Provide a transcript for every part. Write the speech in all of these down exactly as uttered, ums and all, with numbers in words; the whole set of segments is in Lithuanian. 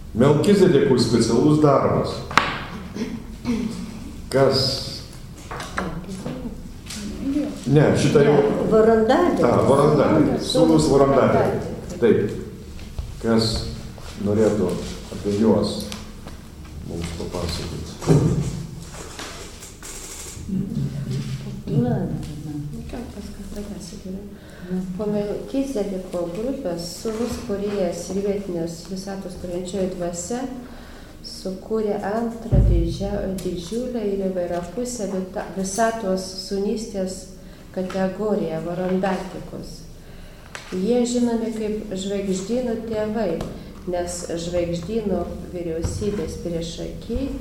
Melkizedekui specialus darbas. Kas? Ne, šitą jau... Vorondadė. A, Vorondadė. Sūnus Vorondadė. Taip. Kas norėtų apie juos mums papasakoti? Ką paskatavęs yra? Po Melkizedeko grupės sūnus kūrėjas ir vietinės visatos kuriančioji dvasia sukūrė antrą didžiulę ir įvairiapusę visatos sūnystės kategoriją Vorondatikos. Jie žinomi kaip žvaigždynų tėvai, nes žvaigždynų vyriausybės priešakiai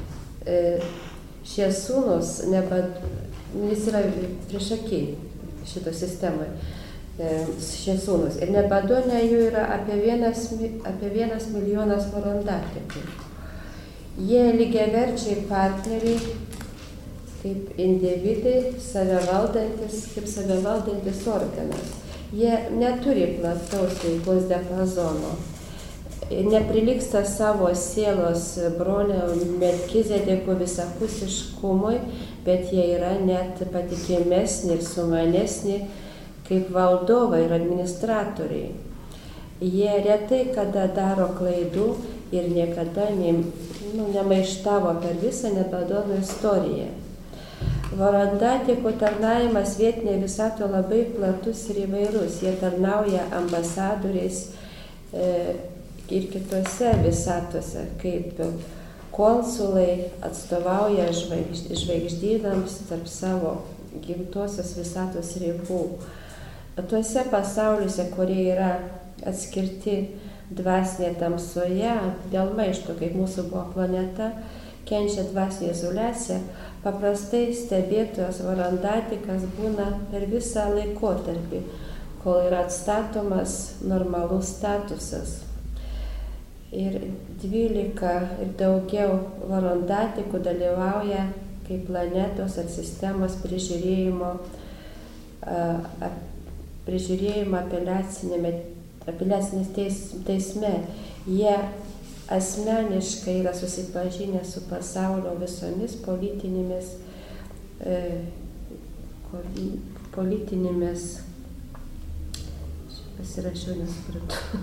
šie sūnus nebad... jis yra priešakiai šito sistemai. Šie sūnus. Ir Nebadone jų yra apie vienas, apie vienas milijonas vorondatikų. Jie lygiaverčiai partneriai, kaip individai, save valdantis, kaip save valdantis organas. Jie neturi plataus veiklos diapazono. Neprilygsta savo sielos brolio Melkizedeko visapusiškumui, bet jie yra net patikimesni ir sumanesni kaip valdovai ir administratoriai. Jie retai kada daro klaidų ir niekada ne, nu, nemaištavo per visą Nebadono istoriją. Vorondatikų tarnavimas vietinėje visatoje labai platus ir įvairus. Jie tarnauja ambasadoriais e, ir kitose visatose, kaip konsulai atstovauja žvaigžd, žvaigždynams tarp savo gimtosios visatos ribų. Tuose pasauliuose, kurie yra atskirti dvasinė tamsoje, dėl maišto, kaip mūsų buvo planeta, kenčia dvasinė izoliacija, paprastai stebėtojas vorondatikas būna per visą laikotarpį, kol yra atstatomas normalus statusas. Ir dvylika ir daugiau vorondatikų dalyvauja kaip planetos ar sistemos prižiūrėjimo, a, prižiūrėjimo apeliacinės teis, teisme. Jie asmeniškai yra susipažinę su pasaulio visomis politinėmis, e, politinėmis, pasirašiau, nesupratau.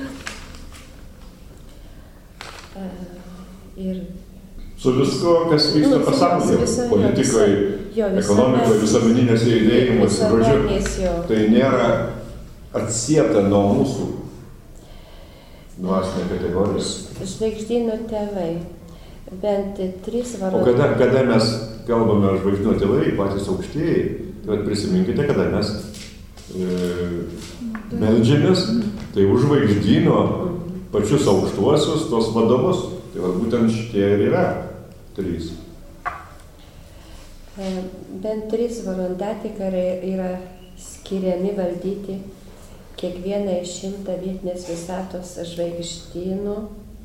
e, ir su visko, kas vyksta nu, pasaulyje, politikoje, ekonomikoje, visuomeninėse judėjimuose, žodžiu, tai nėra atsieta nuo mūsų dvasinė kategorija. Žvaigždynų tėvai, bent trys varos. O kada, kada mes kalbame žvaigždynų tėvai, patys aukštieji, tai prisiminkite, kada mes e, meldžiamės, tai už žvaigždyno pačius aukštuosius, tos vadovus. Tai va, būtent šitie ir yra trys. Bent trys vorondatikai yra skiriami valdyti kiekvieną iš šimtą vietinės visatos žvaigždynų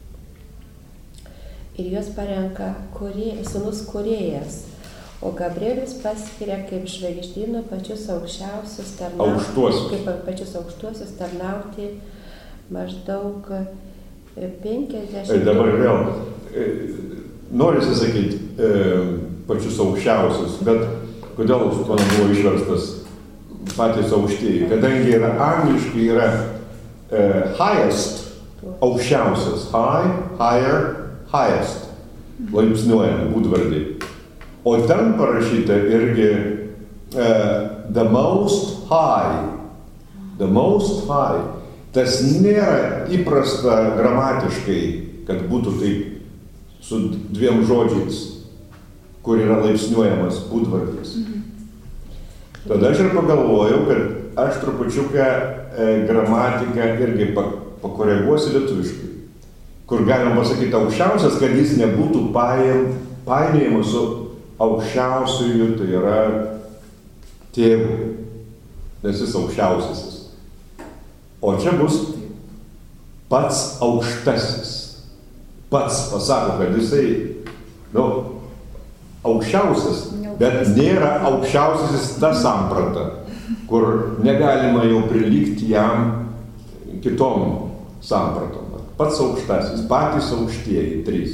ir juos parenka kurie, sūnus kūrėjas, o Gabrielius paskiria kaip žvaigždynų pačius aukščiausius tarnauti, aukštuosius. kaip pačius aukštuosius tarnauti maždaug penkiasdešimt. Dabar vėl, norisi sakyti e, pačius aukščiausius, bet kodėl mano buvo išverstas patys aukštieji? Kadangi yra angliškai yra e, highest, aukščiausias, high, higher, highest, laipsniuojant būdvardį. O ten parašyta irgi e, the most high, the most high. Tas nėra įprasta gramatiškai, kad būtų taip su dviem žodžiais, kur yra laipsniuojamas būdvardis. Mhm. Tada aš ir pagalvojau, kad aš trupučiuką e, gramatiką irgi pa, pakoreguosiu lietuviškai, kur galima pasakyti aukščiausias, kad jis nebūtų painiojamas su aukščiausiųjų, tai yra tėvų, nes jis aukščiausiasis. O čia bus pats aukštasis. Pats pasako, kad jisai, nu, aukščiausias, bet nėra aukščiausiasis ta samprata, kur negalima jau prilygti jam kitom sampratom. pats aukštasis, patys aukštieji, trys.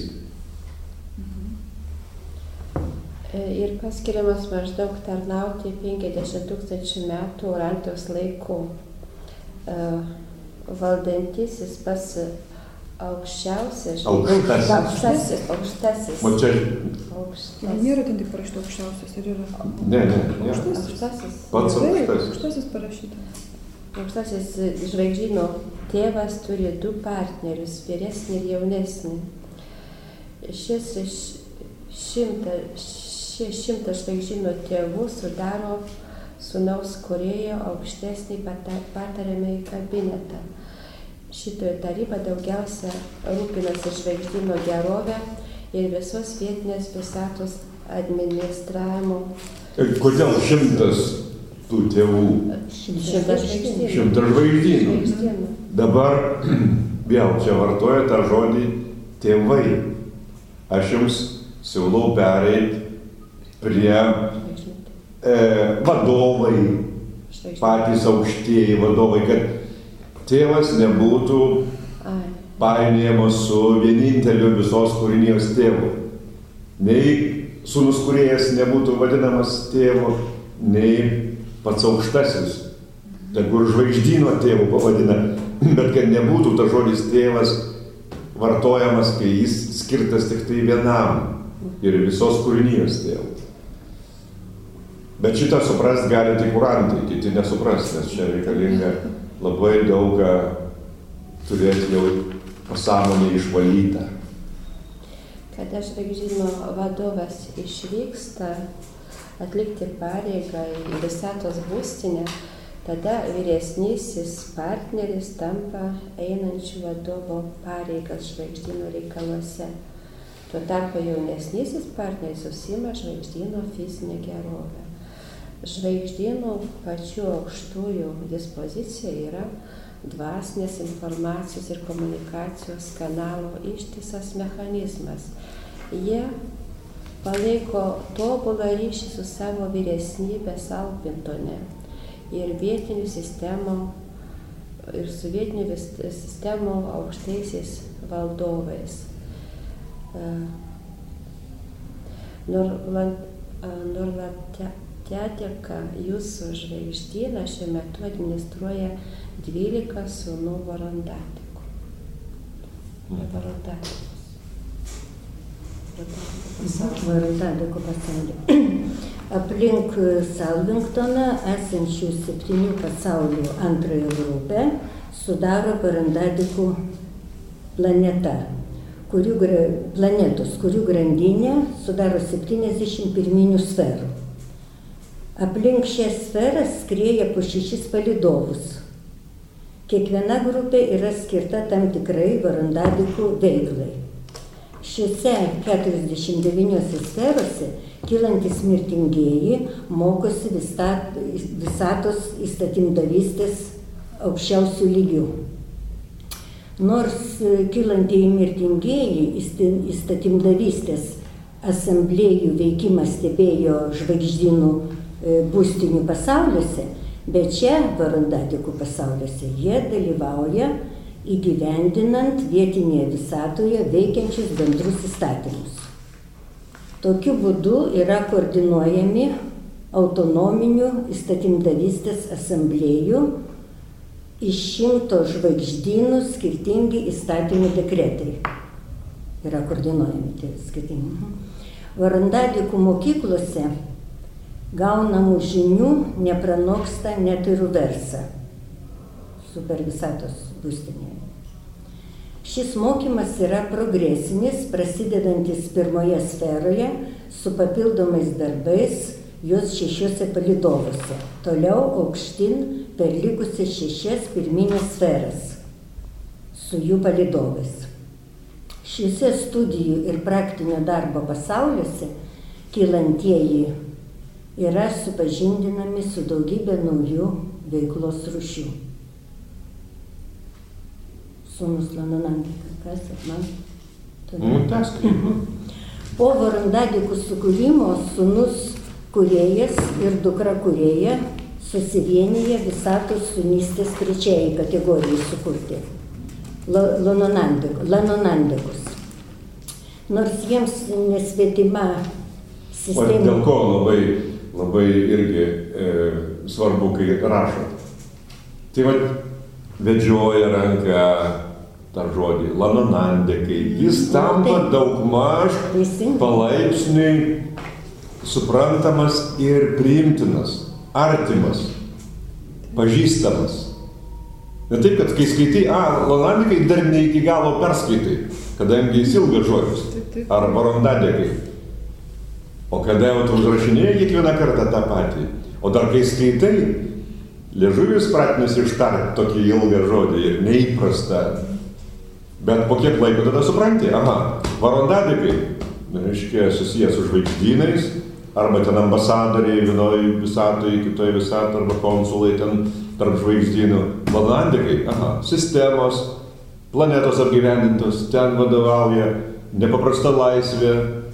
Ir paskiriamas maždaug tarnauti penkiasdešimt tūkstančių metų Urantijos laikų. Valdantysis pas aukščiausias. Aukštasis. Aukštasis. Aukštasis. O čia... Aukštasis. Nėra ten tik parašyta aukščiausias, ar yra? Ne, ne, ne. Aukštasis. Pats aukštasis. Aukštasis parašyta. Aukštasis žvaigždyno tėvas turi du partnerius, vyresnį ir jaunesnį. Šis šimta, šie šimta žvaigždyno tėvų sudaro sūnaus kūrėjo aukštesnį patariamąjį kabinetą. Šitoje taryba daugiausia rūpinasi žvaigždyno gerovę ir visos vietinės visatos administravimo. Ir kodėl šimtas tų tėvų? Šimtas žvaigždynų. Šimtas žvaigždynų. Dabar vėl čia vartoja tą žodį tėvai. Aš jums siūlau pereiti prie e, vadovai, patys aukštieji vadovai, kad tėvas nebūtų painiojamas su vieninteliu visos kūrinijos tėvu. Nei sūnus kūrėjas nebūtų vadinamas tėvu, nei pats aukštasis. Tegur žvaigždyno tėvu pavadina, bet kad nebūtų tas žodis tėvas vartojamas, kai jis skirtas tik tai vienam ir visos kūrinijos tėvu. Bet šitą suprast gali tik urantai, kiti nesupras, nes čia reikalinga labai daug turėti jau pasąmonę išvalytą. Kada žvaigždyno vadovas išvyksta atlikti pareigą į visatos būstinę, tada vyresnysis partneris tampa einančių vadovo pareigas žvaigždyno reikaluose. Tuo tarpu jaunesnysis partneris užsiima žvaigždyno fizinę gerovę. Žvaigždynų pačių aukštųjų dispozicija yra dvasinės informacijos ir komunikacijos kanalo ištisas mechanizmas. Jie palaiko tobulą ryšį su savo vyresnybės Alpintone ir vietinių sistemų ir su vietinių sistemų aukštaisiais valdovais. Norlatetieka jūsų žvaigždyną šiuo metu administruoja dvylika sūnų varandatikų. Varandatikos. Varandatikų pasaulį. Aplink Salvingtoną esančių septynių pasaulių antrąją grupę sudaro Varandadikų planeta, kurių, planetos, kurių grandinė sudaro septyniasdešimt pirminių sferų. Aplink šią sferą skrieja po šešis palydovus. Kiekviena grupė yra skirta tam tikrai Varandadikų veiklai. Šiuose keturiasdešimt devyniose sferose kylantis mirtingieji mokosi visatos įstatymdavystės aukščiausių lygių. Nors kylantieji mirtingieji įstatymdavystės asamblėjų veikimą stebėjo žvaigždynų būstinių pasauliuose, bet čia, Varandadikų pasauliuose, jie dalyvauja įgyvendinant vietinėje visatoje veikiančius bendrus įstatymus. Tokiu būdu yra koordinuojami autonominių įstatymdavystės asamblėjų iš šimto žvaigždynų skirtingi įstatymų dekretai. Yra koordinuojami tie skirtingi. Varandadikų mokyklose gaunamų žinių nepranoksta net ir Uversa, super visatos būstinėje. Šis mokymas yra progresinis, prasidedantis pirmoje sferoje su papildomais darbais jos šešiuose palydovuose, toliau aukštyn per likusias šešias pirminės sferas su jų palydovais. Šiuose studijų ir praktinio darbo pasauliuose kylantieji yra supažindinami su daugybė naujų veiklos rūšių. Sūnus Lananandika, kas man? Mm, po Varandadikų sukūrimo sūnus kūrėjas ir dukra kūrėja susivienyje visatos sūnystės trečiajai kategorijai sukurti. Lanonandikus. Nors jiems nesvetima sistema. O dėl ko labai, labai irgi e, svarbu, kai rašo. Tai va, vedžioja ranką tą žodį, lanonandikai. Jis tampa daugmaž palaipsniui suprantamas ir priimtinas, artimas, pažįstamas. Ne taip, kad kai skaitai, a, lanonandikai dar ne iki galo perskaitai, kadangi jis ilgas žodis, ar barondadekai. O kada jau tu užrašinėjai kiekvieną kartą tą patį, o dar kai skaitai, liežuvis pratinas ištarti tokį ilgą žodį ir neįprastą. Bet po kiek laiko tada supranti, aha, barondadekai, reiškia, susijęs su žvaigždynais, arba ten ambasadoriai vienoj visatoje, kitoje visatoje, arba konsulai ten tarp žvaigždynų. Lanonandikai, aha, sistemos, planetos apgyvendintos, ten vadovauja nepaprasta laisvė.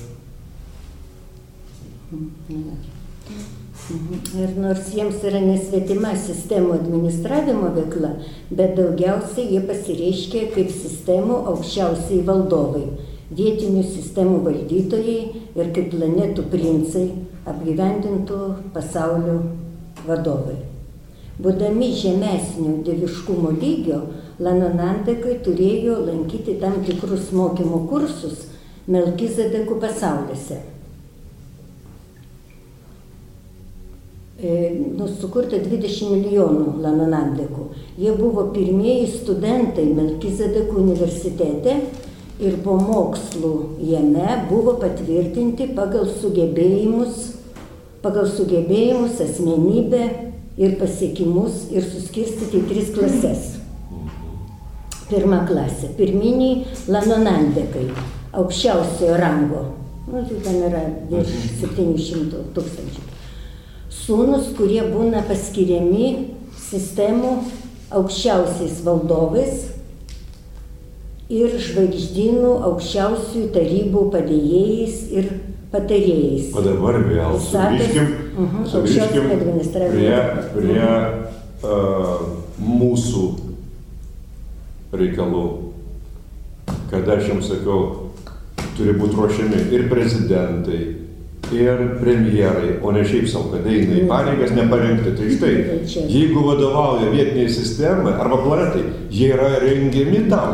Ir nors jiems yra nesvetima sistemų administravimo veikla, bet daugiausiai jie pasireiškia kaip sistemų aukščiausiai valdovai, vietinių sistemų valdytojai ir kaip planetų princai, apgyvendintų pasaulio vadovai. Būdami žemesnio dieviškumo lygio, lanonandikai turėjo lankyti tam tikrus mokymo kursus Melkizedekų pasauliuose. Nu, sukurta dvidešimt milijonų lanonandikų. Jie buvo pirmieji studentai Melkizedekų universitete ir po mokslų jame buvo patvirtinti pagal sugebėjimus, pagal sugebėjimus, asmenybę ir pasiekimus ir suskirstyti į tris klases. Pirma klasė. Pirminiai lanonandikai, aukščiausiojo rango. Nu, tai ten yra virš septynių šimtų tūkstančių. Sūnus, kurie būna paskiriami sistemų aukščiausiais valdovais ir žvaigždynų aukščiausiųjų tarybų padėjėjais ir patarėjais. O dabar vėl sugrįžkim, uh-huh, sugrįžkim prie, prie uh, mūsų reikalų. Kada aš jums sakiau, turi būti ruošiami ir prezidentai, ir premjerai, o ne šiaip savo, kad eina į pareigas neparengti. Tai štai, jeigu vadovauja vietiniai sistemai arba planetai, jie yra rengiami tam.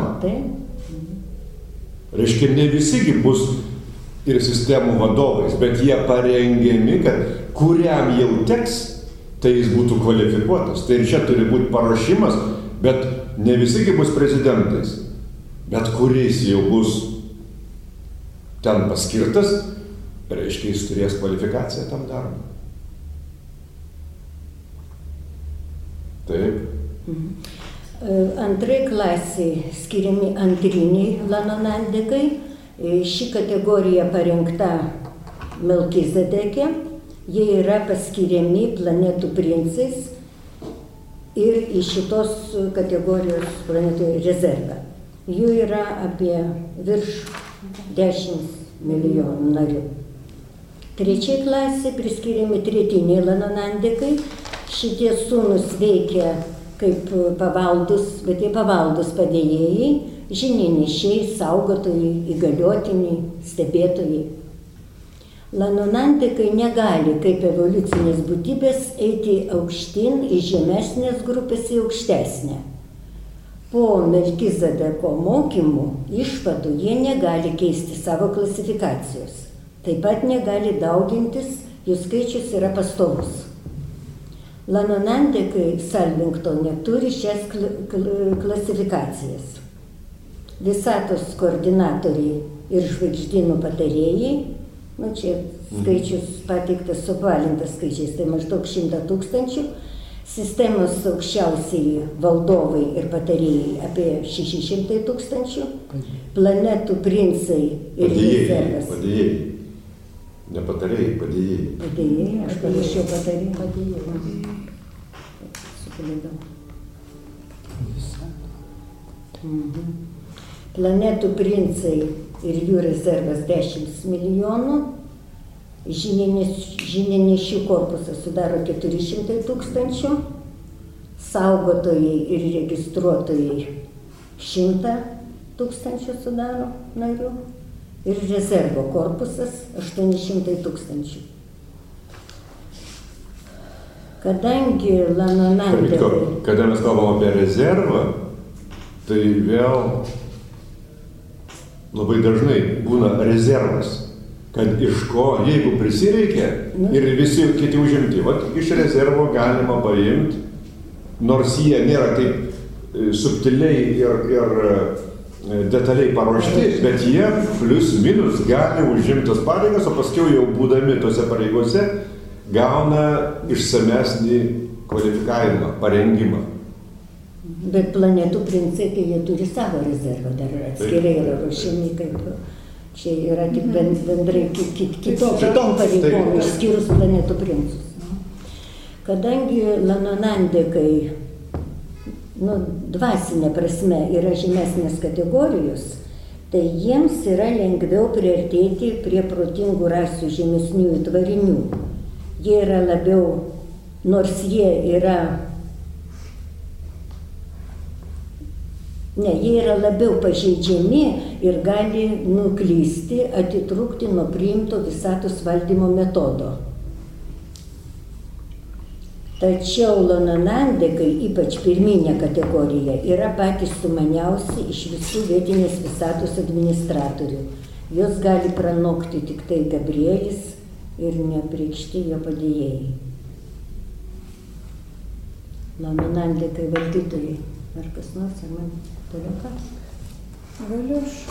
Reiškia, ne visigi bus ir sistemų vadovais, bet jie parengiami, kad kuriam jau teks, tai jis būtų kvalifikuotas. Tai ir čia turi būti paruošimas, bet ne visigi bus prezidentais, bet kuris jau bus ten paskirtas, reiškia, jis turės kvalifikaciją tam darbui. Taip. Antrai klasiai skiriami antriniai lanonandikai. Ši kategorija parengta Melkizedeke. Jie yra paskiriami planetų princais ir į šitos kategorijos planetų rezervą. Jų yra apie virš dešimt milijonų narių. Trečiai klasė priskiriami tretiniai lanonandikai. Šitie sūnus veikia kaip pavaldus, bet jie pavaldus padėjėjai, žininešiai, saugotojai, įgaliotiniai, stebėtojai. Lanonandikai negali kaip evoliucinės būtybės eiti aukštyn į žemesnės grupės į aukštesnę. Po Melkizedeko mokymų išvadų jie negali keisti savo klasifikacijos. Taip pat negali daugintis, jų skaičius yra pastovus. Lanonandikai Salvingtone turi šias klasifikacijas. Visatos koordinatoriai ir žvaigždynų patarėjai, nu čia skaičius pateiktas suapvalintas skaičiais, tai maždaug šimtą tūkstančių, sistemos aukščiausiai valdovai ir patarėjai apie šeši šimtai tūkstančių, planetų princai ir rezervas. Padėjėjai, ne patarėjai, padėjėjai. Padėjėjai, aš parašiau patarėjai, padėjėjai. Sukalėdau. Mhm. Planetų princai ir jų rezervas dešimt milijonų, žininešių korpusą sudaro keturi šimtai tūkstančių, saugotojai ir registruotojai šimtą tūkstančių sudaro narių ir rezervo korpusas aštuoni šimtai tūkstančių. Kadangi Lanonandekai... Kada mes kalbam apie rezervą, tai vėl labai dažnai būna rezervas, kad iš ko, jeigu prisireikia ir visi kiti užimti, vat iš rezervo galima paimti, nors jie nėra taip subtiliai ir, ir detaliai paruošti, bet jie plius minus gali užimtas pareigas, o paskiau jau būdami tose pareigose gauna išsamesnį kvalifikavimą, parengimą. Bet planetų princai, kai jie turi savo rezervą, dar atskirai yra ruošiami, kaip čia yra tik bendrai kitom pareigom, išskyrus planetų princus. Kadangi Lanonandekai, nu, dvasinė prasme yra žemesnės kategorijos, tai jiems yra lengviau priartėti prie protingų rasių žemesniųjų tvarinių. Jie yra labiau, nors jie yra, ne, jie yra labiau pažeidžiami ir gali nuklysti, atitrūkti nuo priimto visatos valdymo metodo. Tačiau Lanonandekai, ypač pirminė kategorija, yra patys sumaniausi iš visų vietinės visatos administratorių. Jos gali pranokti tik tai Gabrielis ir neapreikšti jo padėjėjai. Lanonandekai valdytojai. Ar kas nors, ar man toliau ką? Galiu aš.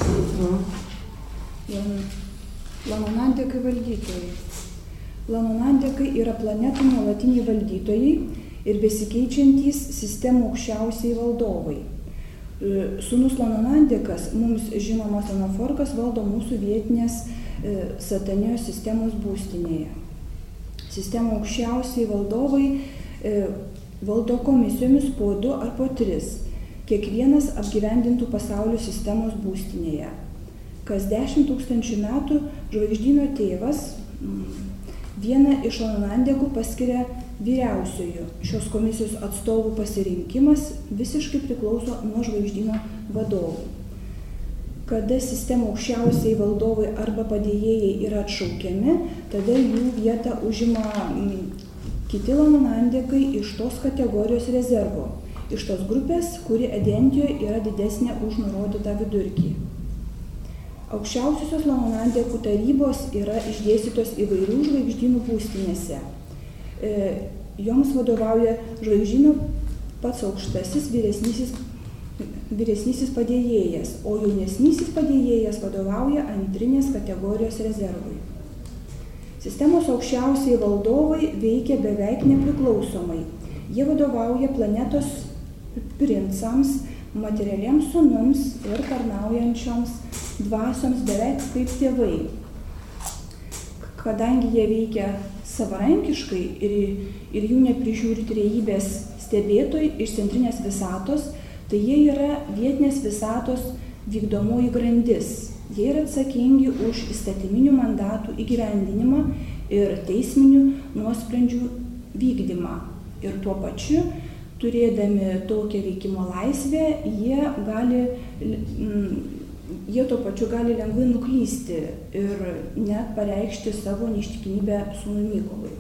Lanonandekai valdytojai. Lanonandekai yra planetų nuolatiniai valdytojai ir besikeičiantys sistemų aukščiausiai valdovai. Sūnus Lanonandekas, mums žinomas Anaforkas, valdo mūsų vietinės Satanijos sistemos būstinėje. Sistemų aukščiausiai valdovai valdo komisijomis po du ar po tris, kiekvienas apgyvendintų pasaulio sistemos būstinėje. Kas dešimt tūkstančių metų žvaigždyno tėvas vieną iš Lanonandekų paskiria vyriausiųjų. Šios komisijos atstovų pasirinkimas visiškai priklauso nuo žvaigždyno vadovų. Kada sistemų aukščiausiai valdovai arba padėjėjai yra atšaukiami, tada jų vietą užima kiti Lanonandekai iš tos kategorijos rezervo, iš tos grupės, kuri Edentijoje yra didesnė už nurodytą vidurkį. Aukščiausiosios Lanonandekų tarybos yra išdėstytos įvairių žvaigždynų būstinėse. E, joms vadovauja žvaigždyno pats aukštasis vyresnysis, vyresnysis padėjėjas, o jaunesnysis padėjėjas vadovauja antrinės kategorijos rezervui. Sistemos aukščiausiai valdovai veikia beveik nepriklausomai. Jie vadovauja planetos princams, materialiems sūnums ir tarnaujančioms dvasioms beveik kaip tėvai. Kadangi jie veikia savarankiškai ir, ir jų neprižiūri trejybės stebėtojai iš centrinės visatos, tai jie yra vietinės visatos vykdomoji grandis. Jie yra atsakingi už įstatyminių mandatų įgyvendinimą ir teisminių nuosprendžių vykdymą. Ir tuo pačiu, turėdami tokią veikimo laisvę, jie, gali, jie tuo pačiu gali lengvai nuklysti ir net pareikšti savo neištikimybę sūnui Mykolui.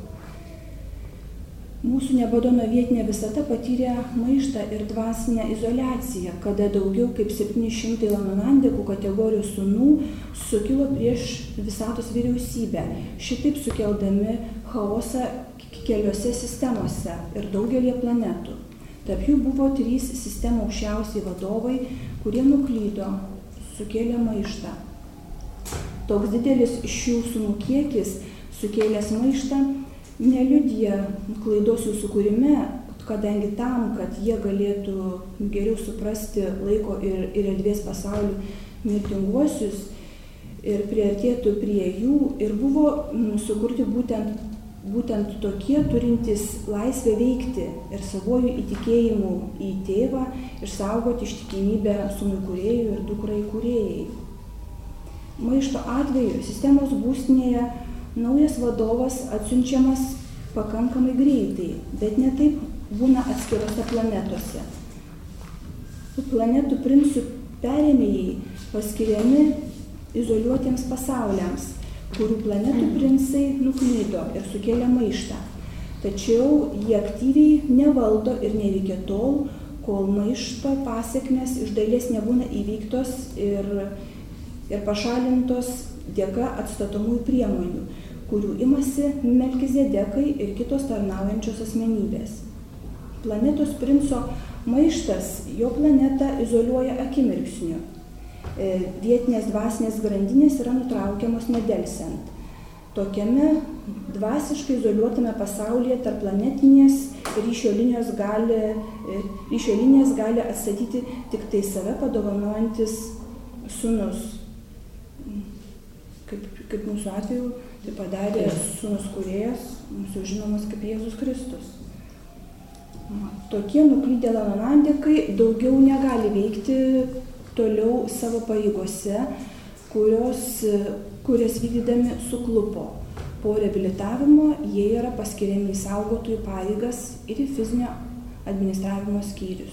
Mūsų Nebadono vietinė visata patyrė maištą ir dvasinę izoliaciją, kada daugiau kaip septyni šimtai Lanonandekų kategorijos sūnų sukilo prieš visatos vyriausybę, šitaip sukeldami chaosą keliose sistemose ir daugelį planetų. Tarp jų buvo trys sistemų aukščiausiai vadovai, kurie nuklydo, sukėlė maištą. Toks didelis šių sūnų kiekis sukėlęs maištą neliudija klaidos jų sukūrime, kadangi tam, kad jie galėtų geriau suprasti laiko ir, ir erdvės pasaulių mirtinguosius ir priartėtų prie jų, ir buvo sukurti būtent, būtent tokie turintys laisvę veikti ir savojų įtikėjimu į tėvą išsaugoti ištikimybę sūnui kūrėjui ir dukrai kūrėjai. Maišto atveju sistemos būstinėje naujas vadovas atsiunčiamas pakankamai greitai, bet ne taip būna atskirose planetose. planetų princų perėmėjai paskiriami izoliuotiems pasauliams, kurių planetų princai nuklydo ir sukėlė maištą. Tačiau jie aktyviai nevaldo ir neveikia tol, kol maišto pasekmės iš dalies nebūna įveiktos ir, ir pašalintos dėka atstatomųjų priemonių, kurių imasi Melkizedekai ir kitos tarnaujančios asmenybės. Planetos princo maištas jo planetą izoliuoja akimirksniu. Vietinės dvasinės grandinės yra nutraukiamos nedelsiant. Tokiame dvasiškai izoliuotame pasaulyje tarplanetinės ryšio linijos gali, ryšio linijas gali atstatyti tik tai save padovanojantis sūnus. Kaip, kaip mūsų atveju tai padarė sūnus kūrėjas, mūsų žinomas kaip Jėzus Kristus. Tokie nuklydę lanonandikai daugiau negali veikti toliau savo pareigose, kurios, kurias vykdydami suklupo. Po reabilitavimo jie yra paskiriami į saugotojų pareigas ir į fizinio administravimo skyrius.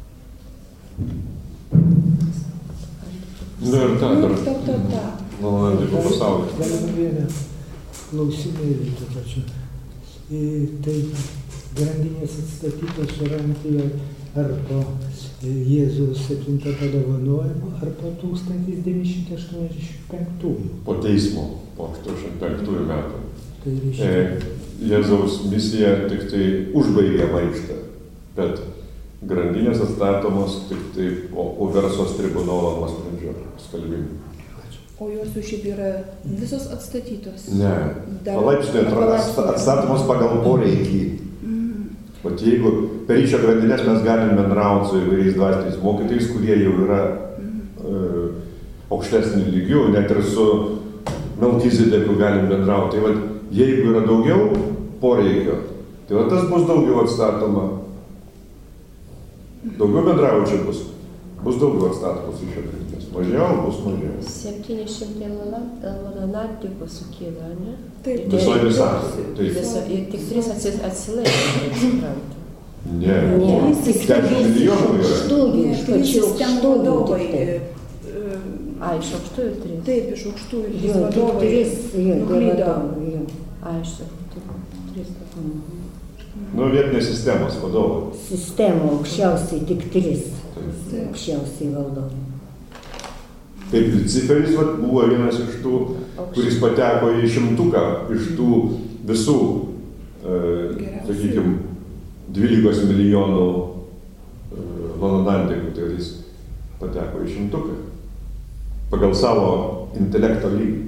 Na ir ta, dar. Ta, ta, ta. Lanonandikų pasaulis. Galima vieną klausimėlį tuo pačiu. Tai grandinės atstatytos Orantijoje ar po Jėzaus septinto padovanojimo, ar po tūkstantis devyni šimtai aštuoniasdešimt penktųjų. Po teismo, po aštuoniasdešimt penktųjų metų. Tai e, Jėzaus misija tik tai užbaigė maištą, bet grandinės atstatomos tik tai po Uversos tribunolo nuosprendžio skelbimo. O jos jau šiaip yra visos atstatytos? Ne, palaipsniui atstatomos pagal poreikį. Vat jeigu per ryšio grandinės mes galim bendrauti su įvairiais dvasiniais mokytojais, kurie jau yra e, aukštesnių lygių, net ir su Melkizedeku galim bendrauti. Tai vat, jeigu yra daugiau poreikio, tai vat, tas bus daugiau atstatoma. Daugiau bendraučių bus, bus daugiau atstatomos ryšio grandinės. Mažiau bus mažiau. septyni šimtai lanonandikų sukyla, ne? Taip. Visoje visatoje. Viso, ir tik trys atsilaikė, kaip suprantu. Ne, Ne, tik dešimt milijonų yra. Aukštųjų, iš pačių sistemų aukštųjų vadovai. tiktai. A, iš aukštųjų trys. Taip, iš aukštųjų trys Jo, tik vadovai trys, jo, tie nuklydo. vadovai, jo. A, iš aukštųjų trys. Nu, vietinės sistemos vadovai. Sistemų aukščiausiai tik trys. Taip. Aukščiausiai valdovai. Kaip Luciferis vat, buvo vienas iš tų, kuris pateko į šimtuką iš tų visų, e, sakykime, dvylikos milijonų e, lanonandikų, tai jis pateko į šimtuką pagal savo intelekto lygį.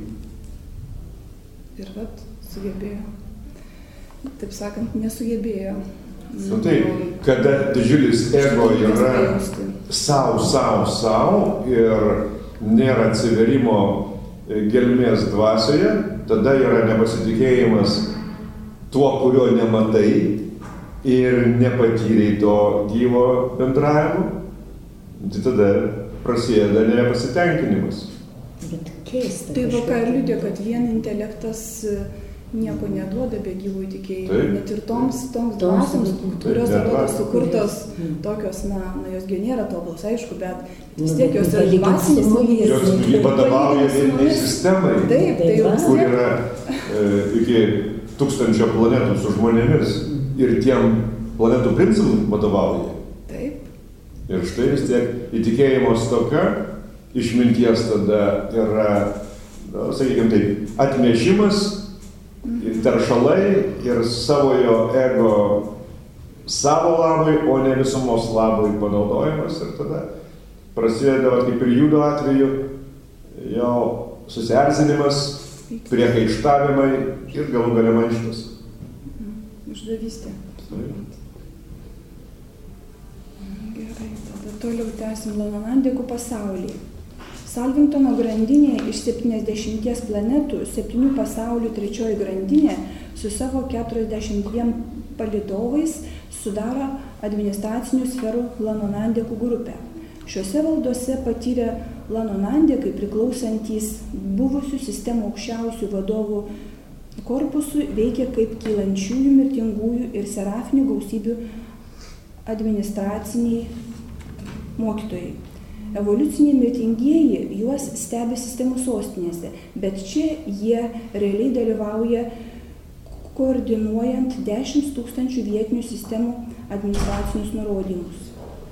Ir vat sugebėjo, taip sakant, nesugebėjo. Nu, tai, kada didžiulis ego yra sau, sau, sau ir nėra atsiverimo gelmės dvasioje, tada yra nepasitikėjimas tuo, kurio nematai ir nepatyrei to gyvo bendravimo, tai tada prasideda nepasitenkinimas. Bet keista. Tai va ką kažkaip. ir liudė, kad vien intelektas nieko neduoda be gyvų tikėjimų. Taip. Net ir toms, toms Toms, dvasioms, taip, kurios net atrodo dvasios. sukurtos Mm. tokios, na, na jos gi nėra tobulos, aišku, bet vis Nu, tiek bet jos yra palyginti dvasinės su mumis. Jos savybės. vadovauja Palyginti su vienai mumis. sistemai, Taip, tai jau vis kur tiek. yra e, iki tūkstančio planetų su žmonėmis ir tiem planetų princam vadovauja. Taip. Ir štai vis tiek įtikėjimo stoka, išminties tada yra, na, sakykime taip, atnešimas, teršalai ir savojo ego savo labui, o ne visumos labui panaudojimas. Ir tada prasideda, kaip ir Judo atveju, jau susierzinimas, priekaištavimai ir galų gale maištas. Išdavystė. Gerai, tada toliau tęsim lanonandikų pasaulį. Salvingtono grandinė iš septyniasdešimties planetų, septynių pasaulių trečioji grandinė su savo keturiasdešimt dviem palydovais sudaro administracinių sferų lanonandikų grupę. Šiuose valdose patyrę lanonandikai priklausantys buvusių sistemų aukščiausių vadovų korpusui veikia kaip kylančiųjų mirtingųjų ir serafinių gausybių administraciniai mokytojai. Evoliuciniai mirtingieji juos stebi sistemų sostinėse, bet čia jie realiai dalyvauja koordinuojant dešimt tūkstančių vietinių sistemų administracinius nurodymus.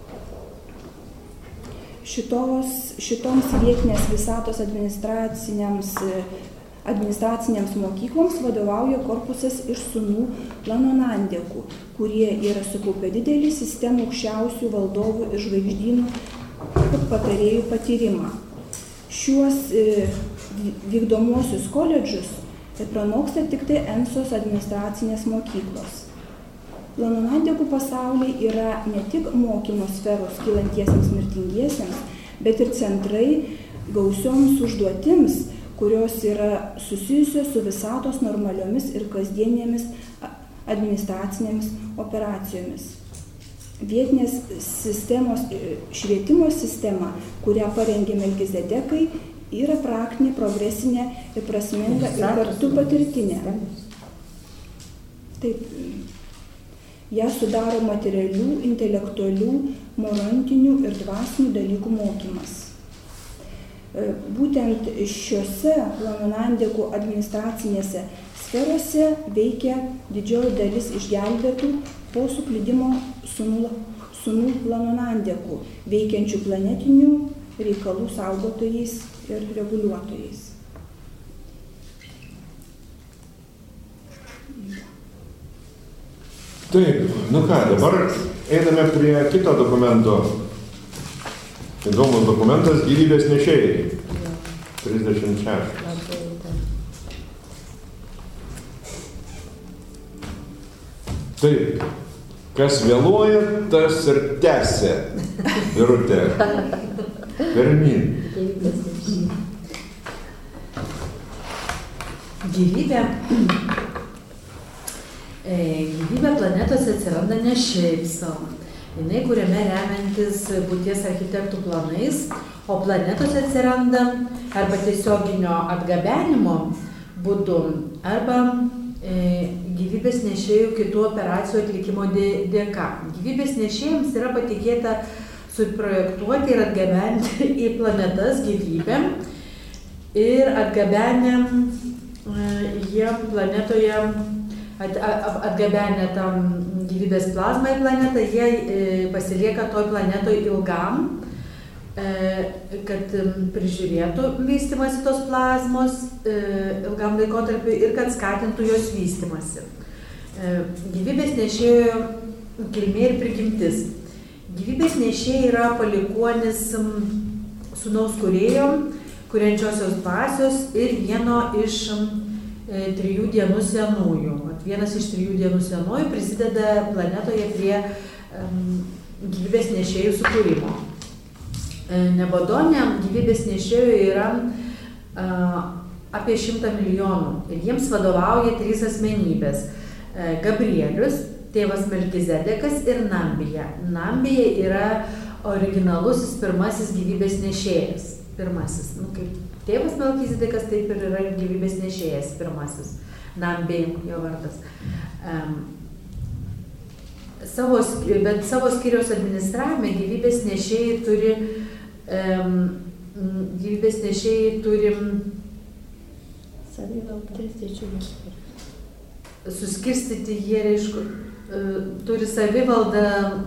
Šitos, šitoms vietinės visatos administraciniams, administracinėms mokykloms vadovauja korpusas iš sūnų Planonandekų, kurie yra sukaupę didelį sistemų aukščiausių valdovų ir žvaigždynų patarėjų patyrimą. Šiuos e, vykdomuosius koledžus pranoksta tik tai ENSOS administracinės mokyklos. Planonandekų pasauliai yra ne tik mokymo sferos kylantiesiems mirtingiesiems, bet ir centrai gausioms užduotims, kurios yra susijusios su visatos normaliomis ir kasdienėmis administracinėmis operacijomis. Vietinės sistemos, švietimo sistema, kurią parengė Melkizedekai, yra praktinė, progresinė ir prasminga ir kartu patirtinė. Taip, ją sudaro materialių, intelektualių, moralinių ir dvasinių dalykų mokymas. Būtent šiuose Planonandekų administracinėse sferose veikia didžioji dalis išgelbėtų po suklydimo sūnų, sūnų Planonandekų, veikiančių planetinių reikalų saugotojais ir reguliuotojais. Taip, nu ką, dabar einame prie kito dokumento. Įdomus dokumentas gyvybės nešėjai. trisdešimt šeštas. Taip, kas vėluoja, tas ir tęsia. Birutė. Pirmyn. Gyvybė. Gyvybė planetose atsiranda ne šiaip savo. Jinai kuriame remiantis būties architektų planais, o planetose atsiranda arba tiesioginio atgabenimo būdu, arba e, gyvybės nešėjų kitų operacijų atlikimo dėka. Gyvybės nešėjams yra patikėta suprojektuoti ir atgabenti į planetas gyvybę ir atgabenę jie planetoje, at, atgabenę tam gyvybės plazmą į planetą, jie pasilieka toj planetoje ilgam, kad prižiūrėtų vystimasi tos plazmos ilgam laikotarpiu ir kad skatintų jos vystimasi. Gyvybės nešėjo kilmė ir prigimtis. Gyvybės nešėjai yra palikuonis sūnaus kūrėjo, kuriančiosios dvasios ir vieno iš e, trijų dienų senųjų. Vienas iš trijų dienų senųjų prisideda planetoje prie um, gyvybės nešėjų sukūrimo. E, Nebodone gyvybės nešėjų yra uh, apie šimtą milijonų ir jiems vadovauja trys asmenybės. E, Gabrielius, tėvas Melkizedekas ir Nambija. Nambija yra originalusis pirmasis gyvybės nešėjas. Pirmasis. Nu, kaip tėvas Melkizedekas, taip ir yra gyvybės nešėjas pirmasis. Nambija, jo vardas. Um, savo, bet savo skyriaus administravime gyvybės nešėjai turi um, gyvybės nešėjai turi suskirstyti jie, reišku, turi savivaldą,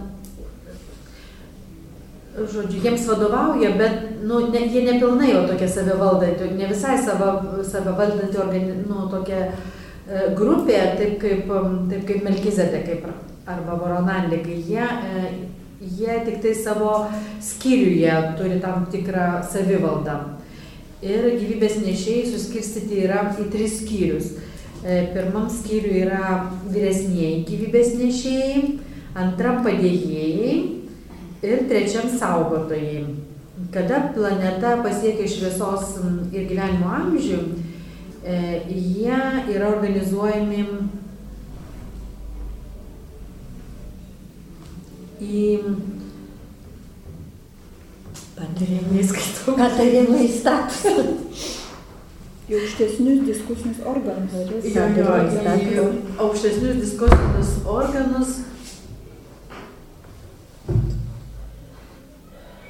žodžiu, jiems vadovauja, bet nu, ne, jie nepilnai jau tokia savivaldanti, ne visai savivaldanti organi, nu, tokia e, grupė, taip kaip, taip kaip Melkizedekai arba Voronandekai. Jie, e, jie tik tai savo skyriuje turi tam tikrą savivaldą. Ir gyvybės nešėjai suskirstyti yra į tris skyrius. E, pirmam skyriui yra vyresnieji gyvybės nešėjai, antram padėjėjai ir trečiam saugotojai. Kada planeta pasiekia šviesos ir gyvenimo amžių, e, jie yra organizuojami į patarimai skaitau. Patarimai statusą. Į aukštesnius diskusinius organus. Jo, jo, į aukštesnius diskusinius organus.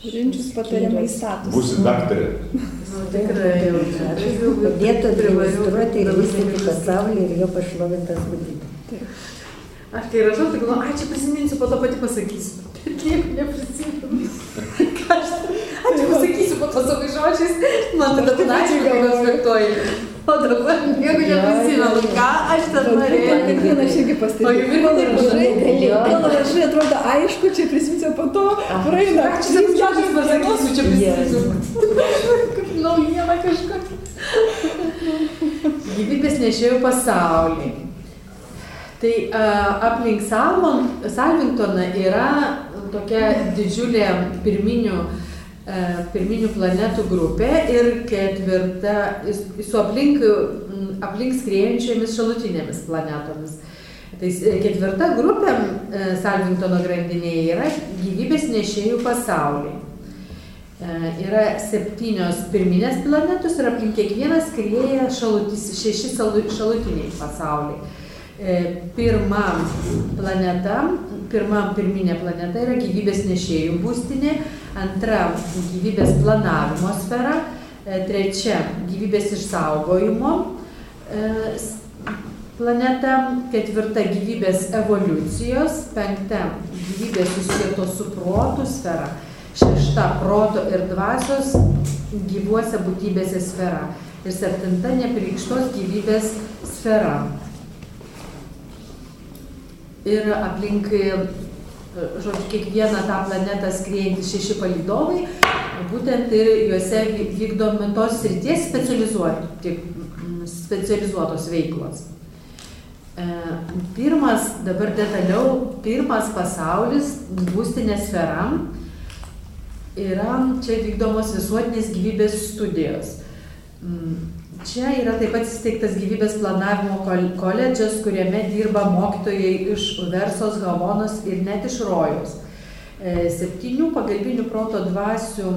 Turinčius patariamąjį statusą. Būsi daktarė. Nu, tikrai jau. Padėtų administruoti ir vystyti pasaulį ir jo pašlovintas būdybė. Aš kai rašau, tai galvoju, ai, čia prisiminsiu, po to pati pasakysiu. Bet nieko neprisimenu. Ką aš čia pasakysiu po to savo žodžiais, man tada panašiai gal spektuoju. O dabar nieko neprisimenu, ką aš ten norėjau. Kiekvieną aš irgi O jau pastebėjau. ir taip rašai. Kol rašai, atrodo aišku, čia prisiminsiu, po to praeina. Ką čia keturis pasakysiu, čia prisiminsiu. Kaip naujiena kažkokia. Gyvybės nešėjų pasaulį. Tai uh, aplink Salmon, Salvingtoną yra tokia didžiulė pirminių, uh, pirminių planetų grupė ir ketvirta, su aplink, aplink skriejančiomis šalutinėmis planetomis. Tai ketvirta grupė uh, Salvingtono grandinėje yra gyvybės nešėjų pasauliai. Uh, yra septynios pirminės planetos ir aplink kiekvieną skrieja šalutis, šeši šalutiniai pasauliai. Pirma planeta, pirma pirminė planeta yra gyvybės nešėjų būstinė, antra gyvybės planavimo sfera, trečia gyvybės išsaugojimo planeta, ketvirta gyvybės evoliucijos, penkta gyvybės susietos su protų sfera, šešta proto ir dvasios gyvuose būtybėse sfera ir septinta nepriekštos gyvybės sfera. Ir aplink, žodžiu, kiekvieną tą planetą skriejantys šeši palydovai, būtent ir juose vykdomi tos srities specializuotos veiklos. Pirmas, dabar detaliau, pirmas pasaulis, būstinė sfera, yra čia vykdomos visuotinės gyvybės studijos. Čia yra taip pat įsteigtas gyvybės planavimo koledžas, kuriame dirba mokytojai iš Uversos, Havonos ir net iš Rojaus. Septynių pagalbinių proto dvasių,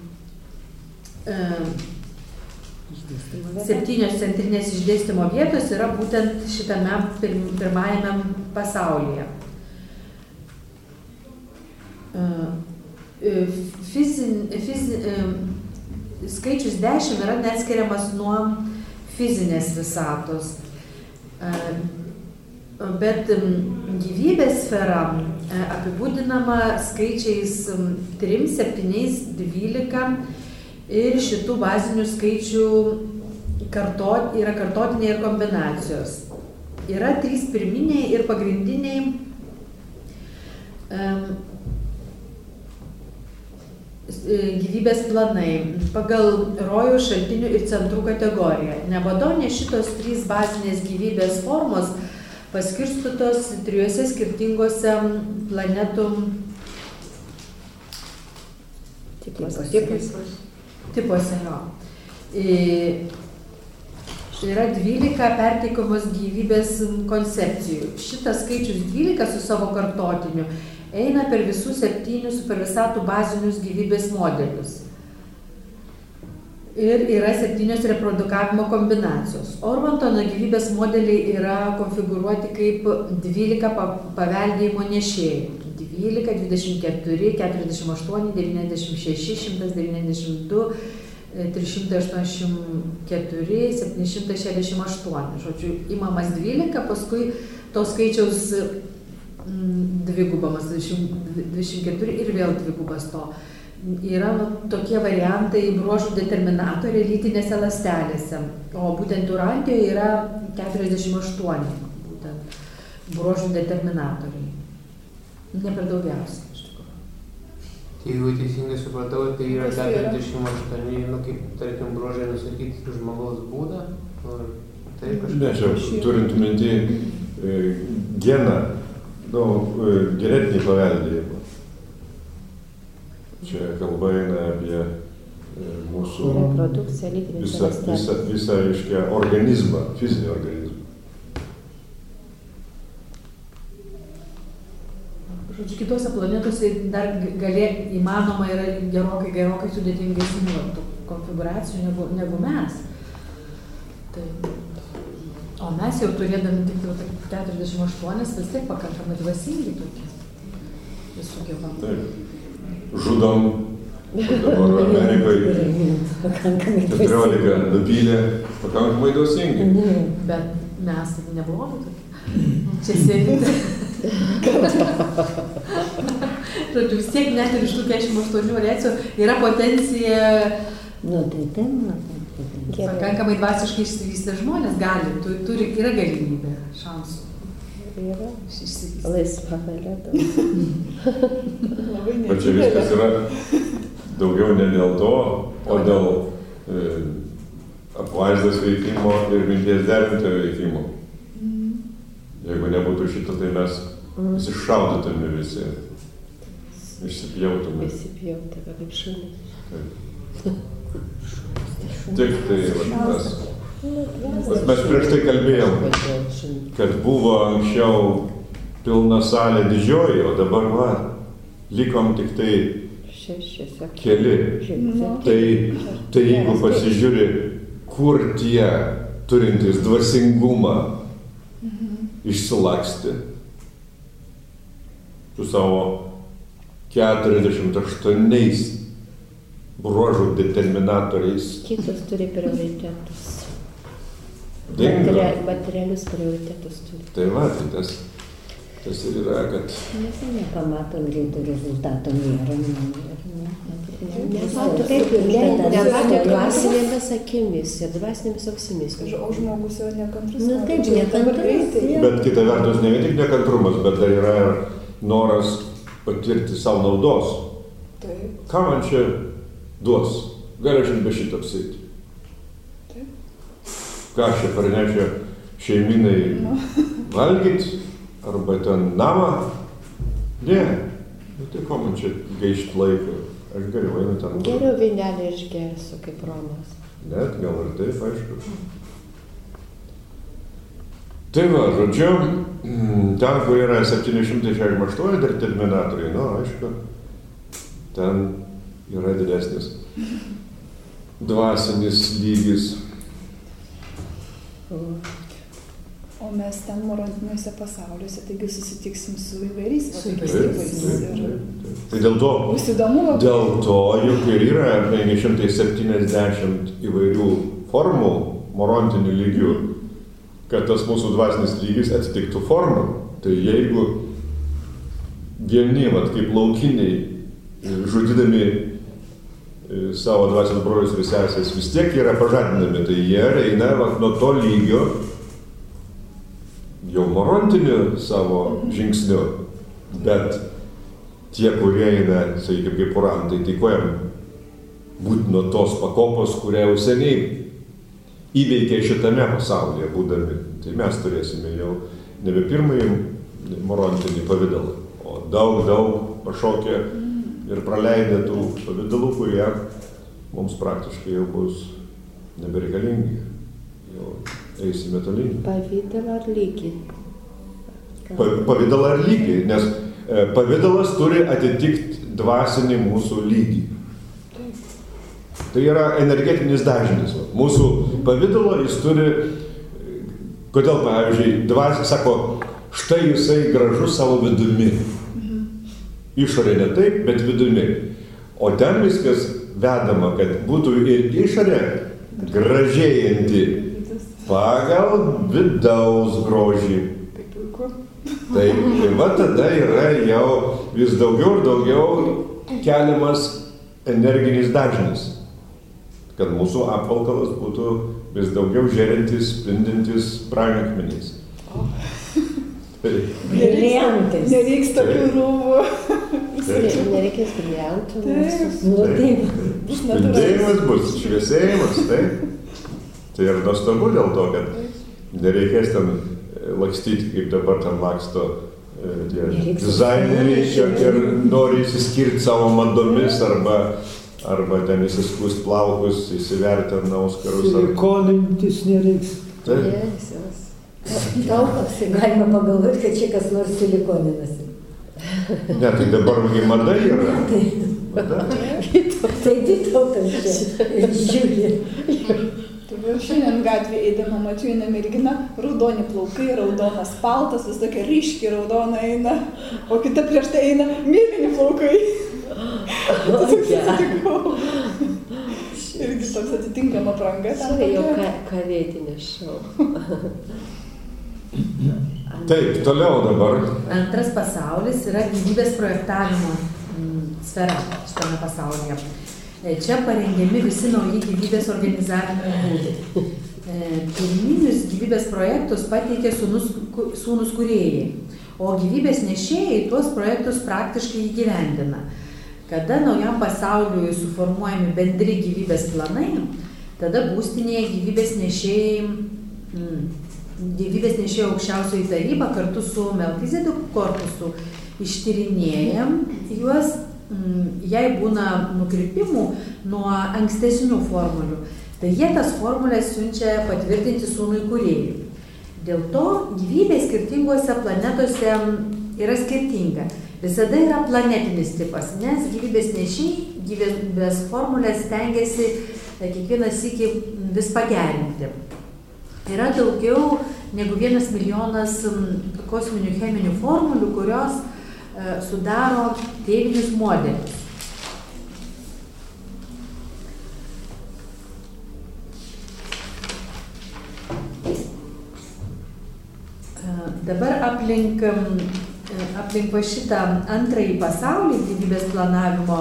septynios centrinės išdėstymo vietos yra būtent šitame pirmajame pasaulyje. Fizin, fizin, skaičius dešimt yra neatskiriamas nuo fizinės visatos. Bet gyvybės sfera apibūdinama skaičiais trim, septyniais, dvylika ir šitų bazinių skaičių kartot, yra kartotiniai ir kombinacijos. Yra trys pirminiai ir pagrindiniai gyvybės planai pagal rojų šaltinių ir centrų kategoriją. Nebadonė šitos trys bazinės gyvybės formos paskirstytos trijuose skirtingose planetų tipuose. Tipuose, jo. Yra dvylika perteikiamos gyvybės koncepcijų. Šitas skaičius dvylika su savo kartotiniu eina per visus septynius supervisatų bazinius gyvybės modelius. Ir yra septynios reprodukavimo kombinacijos. Orvantono gyvybės modeliai yra konfigūruoti kaip dvylika paveldėjimo nešėjų. dvylika, dvidešimt keturi, keturiasdešimt aštuoni, devyniasdešimt šeši, šimtas devyniasdešimt du, trys šimtai aštuoniasdešimt keturi, septyni šimtai šešiasdešimt aštuoni. Žodžiu, imamas dvylika, paskui to skaičiaus dvigubamas, dvidešimt keturi ir vėl dvigubas to. Yra nu, tokie variantai bruožų determinatoriai lytinėse ląstelėse, o būtent urantijoje yra keturiasdešimt aštuoni būtent bruožų determinatoriai. Ne per daugiausiai, iš tikrųjų. Jeigu teisingai supratau, tai yra keturiasdešimt aštuoni, nu kaip, tarkim, bruožai nusakyti žmogaus būdą? Tai kažkaip... Ne, čia turint minti e, geną, nu, genetinį paveldėjimą. Čia kalba eina apie e, mūsų visą, visą, visą reiškia, organizmą, fizinį organizmą. Žodžiu, kitose planetose dar galė, įmanoma yra gerokai, gerokai sudėtingesnių konfiguracijų negu, negu mes. Tai, o mes jau turėdami tik keturiasdešimt aštuonis vis tiek pakankamai dvasingi tokie. Vis sugebam. Taip. Žudom, Dabar Amerikoje Pakankamai keturiolika nupylė pakankamai dvasingi. Bet mes nebuvome tokie. Čia sėdite. Žodžiu, vis tiek net ir iš tų keturiasdešimt aštuonių variacijų yra potencija. Nu, tai taip, nu, tai taip. Pakankamai dvasiškai išsivystę žmonės gali, tu, turi, yra galimybė, šansų. Yra Išsivystę. laisva valia. Bet čia viskas yra daugiau ne dėl to, o dėl e, apvaizdos veikimo ir minties derintojo veikimo. Jeigu nebūtų šito, tai mes visi šaudytume visi. Išsipjautume. Įsipjautume kaip šunys. Tik tai vat, tas. Vat mes prieš tai kalbėjom, kad buvo anksčiau pilna salė didžioji, o dabar va, likom tik tai keli. Tai, tai jeigu pasižiūri, kur tie turintys dvasingumą išsilaksti su savo keturiasdešimt aštuoniais bruožų determinatoriais. Kitas turi prioritetus. Dingo. Materia- Materialius prioritetus turi. Tai va, tai tas, tas ir yra, kad Mes nepamatom greito rezultato nėra. Nemato taip ir nemato dvasinėmis akimis ir dvasinėmis ausimis. O žmogus yra nekantrus. Nu, taip, Čia dabar nekantrus, greitai. jo. Bet kita vertus ne tik nekantrumas, bet dar yra ir noras patirti savo naudos. Taip. Ką man čia duos? Gal aš ir be šito apsėti. Taip. Ką aš čia parnešė šeiminai Nu. valgyt? Arba ten namą? Ne. Nu, tai ko man čia gaišt laiką? Aš geriau einu ten. Geriau vynelį išgersiu kaip Romas. Net gal ir taip, aišku. Tai va, žodžiu, ten, kur yra septyni šimtai šešiasdešimt aštuoni determinatoriai, nu, aišku, ten yra didesnis dvasinis lygis. O mes ten morantiniuose pasauliuose, taigi susitiksim su įvairiais Su tokiais Taip, tėvais. taip, Ir taip, taip. Tai dėl to, bus įdomu labai. dėl to juk ir yra penki šimtai septyniasdešimt įvairių formų morontinių lygių, kad tas mūsų dvasinis lygis atitiktų formą. Tai jeigu vieni, vat, kaip laukiniai, žudydami e, savo dvasinius brolius ir sesės, vis tiek yra pažadinami, tai jie eina vat, nuo to lygio jau morontiniu savo žingsniu, bet tie, kurie eina, sakykime, kaip purantai, tai ko jam būti nuo tos pakopos, kurią jau seniai įveikė šitame pasaulyje būdami. Tai mes turėsime jau nebe pirmąjį morontinį pavidalą, o daug, daug pašokę ir praleidę tų pavidalų, kurie mums praktiškai jau bus nebereikalingi. Jau eisime tolyn. Pavydalą ar lygį? Pa, pavidalą ar lygį, nes e, pavidalas turi atitikti dvasinį mūsų lygį. Tai yra energetinis dažnis. Mūsų pavidalo jis turi, kodėl, pavyzdžiui, dvasia sako, štai jisai gražus savo vidumi. Išorė ne taip, bet vidumi. O ten viskas vedama, kad būtų ir išorė gražėjanti pagal vidaus grožį. Tai, tai va tada yra jau vis daugiau ir daugiau keliamas energinis dažnis, kad mūsų apvalkalas būtų vis daugiau žėrintis, spindintis brangakmeniais. Briliantais. Nereiks tokių rūbų. Nereikės briliantų. Taip. Nu, taip. Spindėjimas bus, šviesėjimas, taip. Tai yra nuostabu dėl to, kad nereikės ten lakstyti, kaip dabar ten laksto e, tie Nereiks dizaineriai susipažinti. ir nori įsiskirti savo madomis arba, arba ten įsiskust plaukus, įsiverti ant auskarus. Ar... Silikonintis nereiks. Taip. Jėzus. Daug galima pagalvoti, kad čia kas nors silikoninasi. Ne, tai dabar gi mada yra. Mada. Tai Vytautas čia žiūri. Tai šiandien gatvėje eidama mačiau vieną merginą, raudoni plaukai, raudonas paltas, vis tokia ryški raudona eina, o kita prieš tai eina mėlyni plaukai. O sutikau. Irgi toks atitinkama apranga. Tai jau ka, kalėdinis šou. Taip, toliau dabar. Antras pasaulis yra gyvybės projektavimo sfera šitame pasaulyje. Čia parengiami visi nauji gyvybės organizavimo būdai. Pirminius gyvybės projektus pateikė sūnus, sūnus kūrėjai, o gyvybės nešėjai tuos projektus praktiškai įgyvendina. Kada naujam pasauliui suformuojami bendri gyvybės planai, tada būstinėje gyvybės nešėjai, mm, gyvybės nešėjai aukščiausioji taryba kartu su Melchizedeko korpusu ištyrinėjam juos, mm, jei būna nukrypimų nuo ankstesnių formulių. Tai jie tas formulės siunčia patvirtinti sūnui kūrėjui. Dėl to gyvybė skirtinguose planetose yra skirtinga. Visada yra planetinis tipas, nes gyvybės nešiai gyvybės formulės stengiasi kiekvieną sykį vis pagerinti. Yra daugiau negu vienas milijonas kosminių cheminių formulių, kurios sudaro tėvinius modelius. Dabar aplink, aplink va šitą antrąjį pasaulį gyvybės planavimo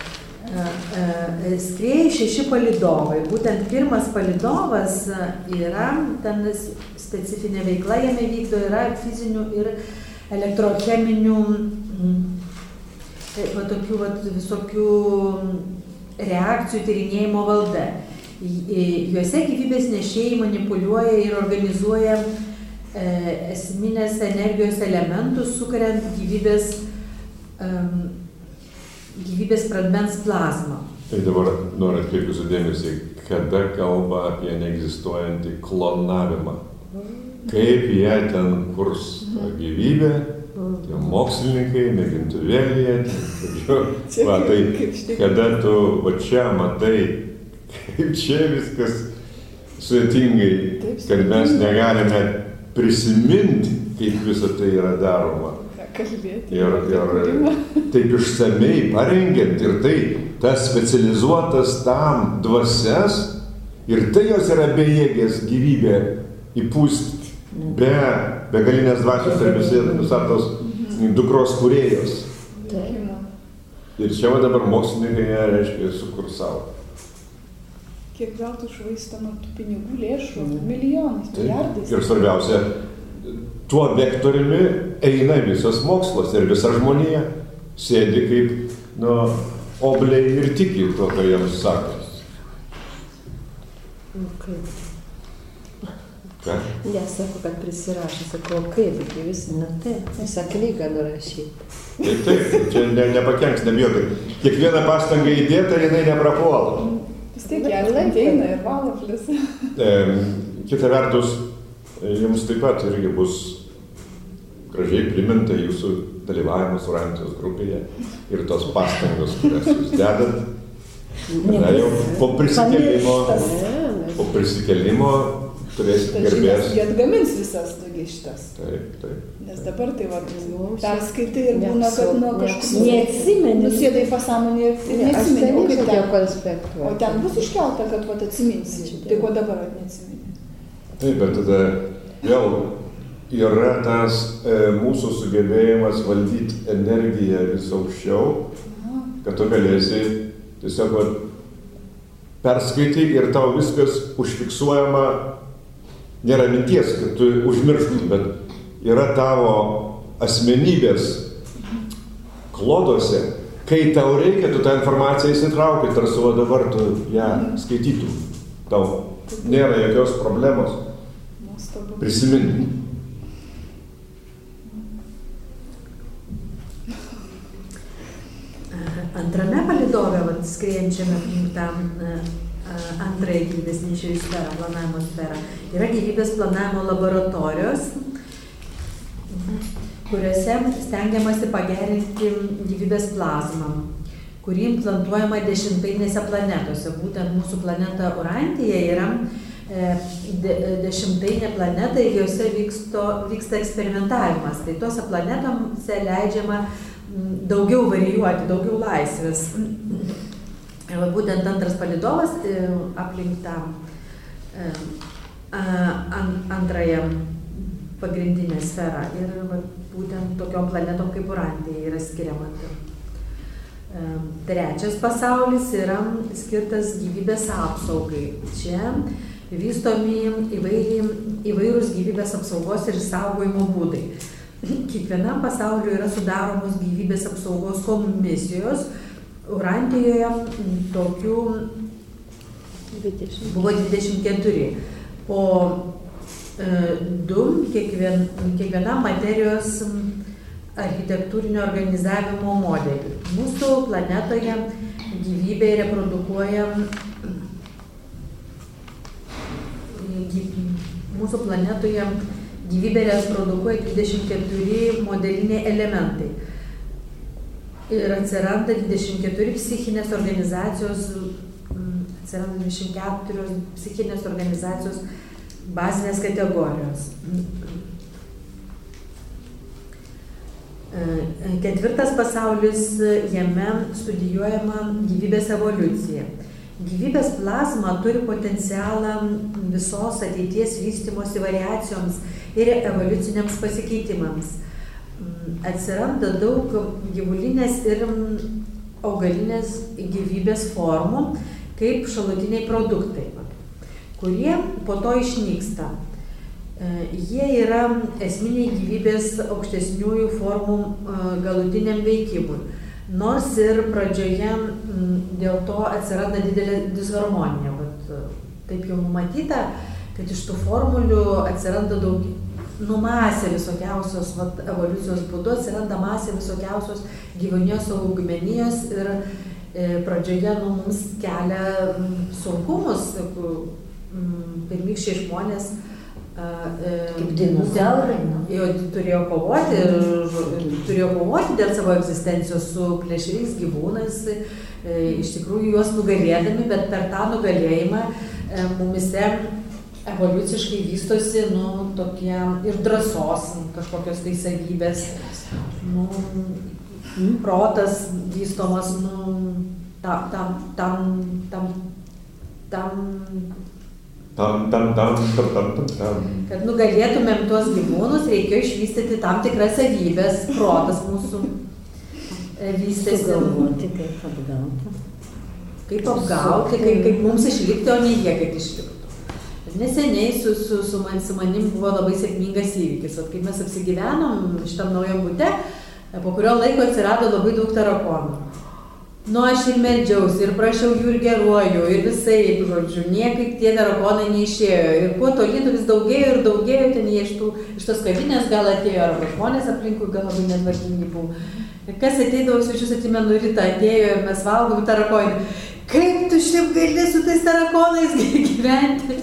skrieja šeši palydovai. Būtent pirmas palydovas yra, ten specifinė veikla jame vykdo, yra fizinių ir elektrocheminių va, tokių va, visokių reakcijų tyrinėjimo valda. Juose gyvybės nešėjai manipuliuoja ir organizuoja esminės energijos elementus, sukuriant gyvybės, um, gyvybės pradmens plazmą. Tai dabar noriu atkreipti jūsų dėmesį, kada kalba apie neegzistuojantį klonavimą. Kaip jie ten kurs gyvybę, tie mokslininkai, mėgintuvėlėje, va, tai kada tu va čia matai, kaip čia viskas sudėtingai, kad mes negalime prisiminti, kaip visą tai yra daroma. Kalbėti. Ir, ir taip išsamei parengiant ir tai, tas specializuotas tam dvasias, ir tai jos yra bejėgės gyvybė įpūsti be begalinės dvasios ir visatos dukros kūrėjos. Ir čia va dabar mokslininkai, reiškia, sukursavo. Kiek veltui švaistama tų pinigų lėšų, milijonais, milijardais. Ir svarbiausia, tuo vektoriumi eina visas mokslas ir visa žmonija sėdi kaip, nu, obliai ir tiki to, ką jiems sako. Kaip? Ką? Nesako, kad prisirašė, sako, kaip, tai vis, na taip, visą knygą nurašyti. Taip, taip, čia ne, nepakenks, nebijokai. Kiekviena pastanga įdėta, jinai neprapuola. Vis tiek ją ateina ir valaflis. E, kita vertus, jums taip pat irgi bus gražiai priminta jūsų dalyvavimas Urantijos grupėje ir tos pastangos, kurias jūs dedat. Tada jau po prisikėlimo, po prisikėlimo turėsite garbės. Jie atgamins visas šitas. Taip, taip. Nes dabar tai va, perskaitai ir būna, kad nu kažkas neatsimeni. Nusėdai pasąmonį ir neatsimeni. O kaip ten? Konspektuoti. O ten bus iškelta, kad va atsiminsi. Tai ko dabar neatsimeni? Taip, bet tada vėl yra tas e, mūsų sugebėjimas valdyti energiją vis aukščiau, kad tu galėsi tiesiog va, perskaitai ir tau viskas užfiksuojama, nėra minties, kad tu užmirštum, bet yra tavo asmenybės kloduose, kai tau reikia, tu tą informaciją įsitrauki, tarsi va dabar tu ją skaitytum. Tau nėra jokios problemos prisiminti. Antrame palydove, skriejančiame tam antrąją gyvybės nešėjų sferą, planavimo sferą, yra gyvybės planavimo laboratorijos, kuriuose stengiamasi pagerinti gyvybės plazmą, kuri implantuojama dešimtainėse planetose. Būtent mūsų planeta Urantija yra de, dešimtainė planeta ir jose vyksto, vyksta eksperimentavimas. Tai tuose planetose leidžiama daugiau varijuoti, daugiau laisvės. Ir va, būtent antras palydovas aplink tą antrąją pagrindinę sferą. Ir va, būtent tokiom planetom kaip Urantija yra skiriama. Trečias pasaulis yra skirtas gyvybės apsaugai. Čia vystomi įvairiai, įvairūs gyvybės apsaugos ir saugojimo būdai. Kiekvienam pasauliu yra sudaromos gyvybės apsaugos komisijos. Urantijoje tokių buvo dvidešimt keturi. Po e, du kiekvien, kiekvienam materijos architektūrinio organizavimo modelį. Mūsų planetoje gyvybė reprodukuoja mūsų planetoje gyvybė reprodukuoja dvidešimt keturi modeliniai elementai. Ir atsiranda dvidešimt keturi psichinės organizacijos, atsiranda dvidešimt keturios psichinės organizacijos bazinės kategorijos. Ketvirtas pasaulis, jame studijuojama gyvybės evoliucija. Gyvybės plazma turi potencialą visos ateities vystymosi variacijoms ir evoliuciniams pasikeitimams. Atsiranda daug gyvulinės ir augalinės gyvybės formų, kaip šalutiniai produktai, kurie po to išnyksta. Jie yra esminiai gyvybės aukštesniųjų formų galutiniam veikimui. Nors ir pradžioje dėl to atsiranda didelė disharmonija. Taip jau numatyta, kad iš tų formulių atsiranda daug, nu, masė visokiausios, vat, evoliucijos būdu atsiranda masė visokiausios gyvūnijos augmenijos ir e, pradžioje nu, mums kelia sunkumus, pirmykščiai žmonės kaip dinozaurai, jau turėjo kovoti ir turėjo kovoti dėl savo egzistencijos su plėšriais gyvūnais, iš tikrųjų juos nugalėdami, bet per tą nugalėjimą mumise evoliuciškai vystosi nu, tokie ir drąsos kažkokios tai savybės, nu, protas vystomas nu, tam, tam, tam, tam, tam Tam, tam, tam, tam, tam, tam, tam. Kad nugalėtumėm tuos gyvūnus, reikėjo išvystyti tam tikras savybės, protas mūsų vystėsi. Sugalvoti, kaip apgauti. Kaip apgauti, kaip, kaip mums išlikti, o ne jie kaip išliktų. Neseniai su, su, su, man, su manim buvo labai sėkmingas įvykis. Vat, kaip mes apsigyvenom šitam naujam bute, po kurio laiko atsirado labai daug tarakonų. Nu, aš ir meldžiausi, ir prašiau jų ir geruoju, ir visai, žodžiu, niekaip tie tarakonai neišėjo. Ir kuo tolyn vis daugėjo ir daugėjo, ten jie iš, tų, iš tos kavinės gal atėjo, arba žmonės aplinkui gal labai netvarkingi buvo. Ir kas ateidavo svečius, atsimenu, rytą atėjo ir mes valgom tarakonį. Kaip tu šiaip gali su tais tarakonais gyventi?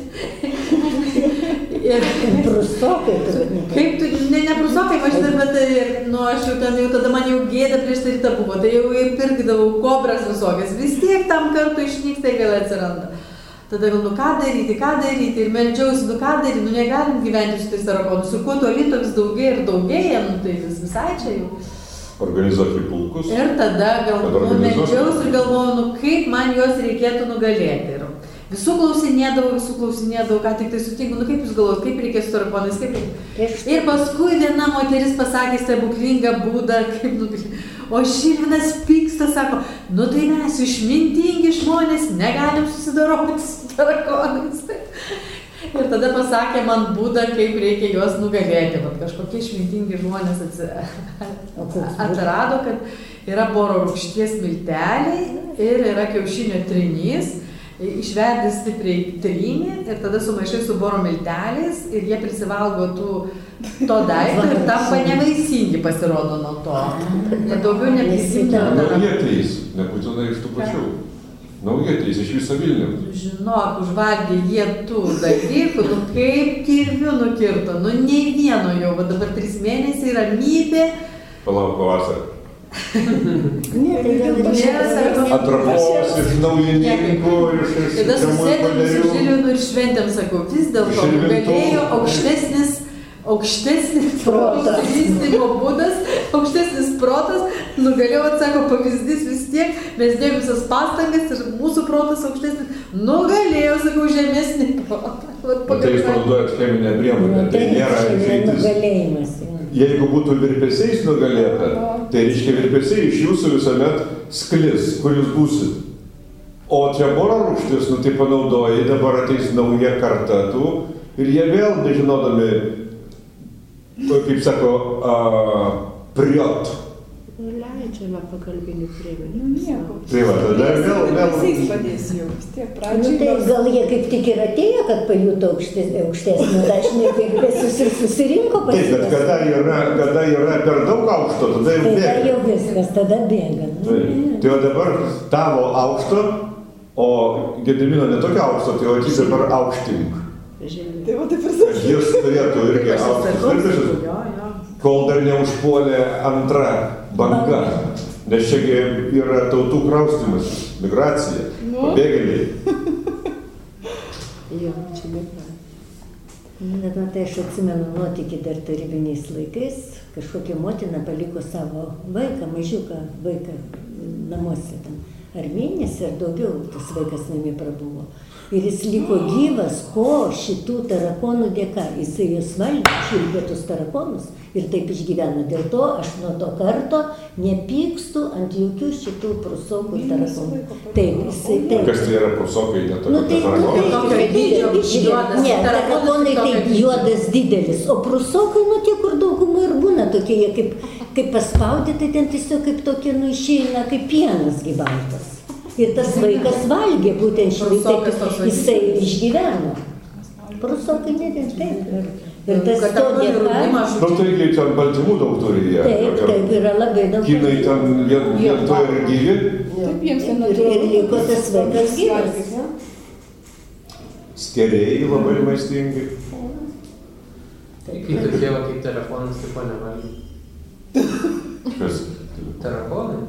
Ir prusokai, kaip tu, ne, ne prusokai, aš dar, bet ir, nu, aš jau ten, jau tada man jau gėda prieš tai rytą buvo, tai jau pirkdavau kobras visokias, vis tiek tam kartu išnyksta ir vėl atsiranda. Tada gal, nu ką daryti, ką daryti, ir meldžiausi, nu ką daryti, nu negalim gyventi su tais tarakonus, ir kuo tolyn to vis daugėja ir daugėja, nu tai vis visai čia jau. Organizuoti pulkus. Ir tada gal, nu, meldžiausi ir galvojau, nu kaip man juos reikėtų nugalėti. Ir visų klausinėdavau, visų klausinėdavau, ką tik tai sutinku, nu kaip jūs galvojat, kaip reikės su tarakonais, kaip reikės. Ir paskui viena moteris pasakė stebuklingą būdą, kaip nugalėti. O Žilvinas pyksta, sako, nu tai mes išmintingi žmonės, negalim susidoroti su tarakonais. Ir tada pasakė man būdą, kaip reikia juos nugalėti. Vat kažkokie išmintingi žmonės atrado, kad yra boro rūgšties milteliai ir yra kiaušinio trinys. Išverdi stipriai trinį ir tada sumaišai su boro milteliais ir jie prisivalgo tų, to daikto ir tampa nevaisingi pasirodo nuo to. Jie daugiau neprisimta. Naujateis, nebūtinai iš tų pačių. Naujateis iš viso Vilniaus. Žinok, užvalgė jie tų dalykų, nu kaip kirviu nukirto, nu nei vieno jau, va dabar tris mėnesiai ramybė. Palauk pavasarį. Ne, tai dėl atrapos iš naujininkų, iš iš tada susėdėm su Žilvinu ir šventėm, sakau, vis dėlto galėjo aukštesnis aukštesnis Protas. vystymo būdas, aukštesnis protas, nugalėjo, atsako, pavyzdys vis tiek, mes dėjom visas pastangas ir mūsų protas aukštesnis, nugalėjo, sakau, žemesnį protą. Tai jūs panaudojat cheminę priemonę, tai nėra išeitis. Nugalėjimas. Jeigu būtų virpesiais nugalėta, tai reiškia virpesiai iš jūsų visuomet sklis, kur jūs būsit. O čia boro rūgštis, nu tai panaudoji, dabar ateis nauja karta tų ir jie vėl nežinodami, kaip sako, a, priot. Leidžiama pagalbinių priemonių. Nu, nieko. Tai va, tada vėl, vėl. Visais padės jau, vis tiek Nu, pradžiai. tai gal jie kaip tik ir atėjo, kad pajuto aukštes- aukštesnį dažnį virpesius ir susirinko pas Taip, bet juos. kada yra, kada yra per daug aukšto, tada jau Tai tada bėga. jau viskas, tada bėga. Nu, Tai, tai o dabar tavo aukšto, o Gedimino netokio aukšto, tai o jis dabar aukštink. Tai va taip ir Kad sakai. jis turėtų irgi aukštus virpesius, Jo, jo. kol dar neužpuolė antra banga. Nes čiagi yra tautų kraustymas, migracija, Nu. pabėgėliai. Jo, čia nepraėjo. Bet matai, aš atsimenu nuotykį dar tarybiniais laikais, kažkokia motina paliko savo vaiką, mažiuką vaiką namuose ten. Ar mėnesį, ar daugiau tas vaikas namie prabuvo. Ir jis liko gyvas, ko šitų tarakonų dėka. Jisai juos valgė, šilpė tus tarakonus ir taip išgyveno. Dėl to aš nuo to karto nepykstu ant jokių šitų prusokų ir tarakonų. Taip, jisai taip. Kas tai yra prusokai, Nu, netokio tai, tarakono? Tokio dydžio, biškį- juodas, ne, tarakonas tarakonai tokio taip dydžio. juodas didelis, o prusokai, nu tie, kur dauguma ir būna tokie, jie kaip, kaip paspaudė, tai ten tiesiog kaip tokie, nu išeina, kaip pienas gyvaltas. Ir tas vaikas valgė būtent štai taip, Prusokas toks jisai išgyveno. Prusokai ne vien taip. Ir, ir tas Kad to tarakonų dėka, rūdimas, Nu, taigi ten baltymų daug turi jie. taip, taip, yra labai daug. Kinai ten vien, vien to ir gyvi. Taip jiems ten Ir, ir liko tas vaikas gyvas. Skeriai labai maistingi. Kai tokie va kaip telefonas, tai ko nevalgy. Kas? Tarakonai?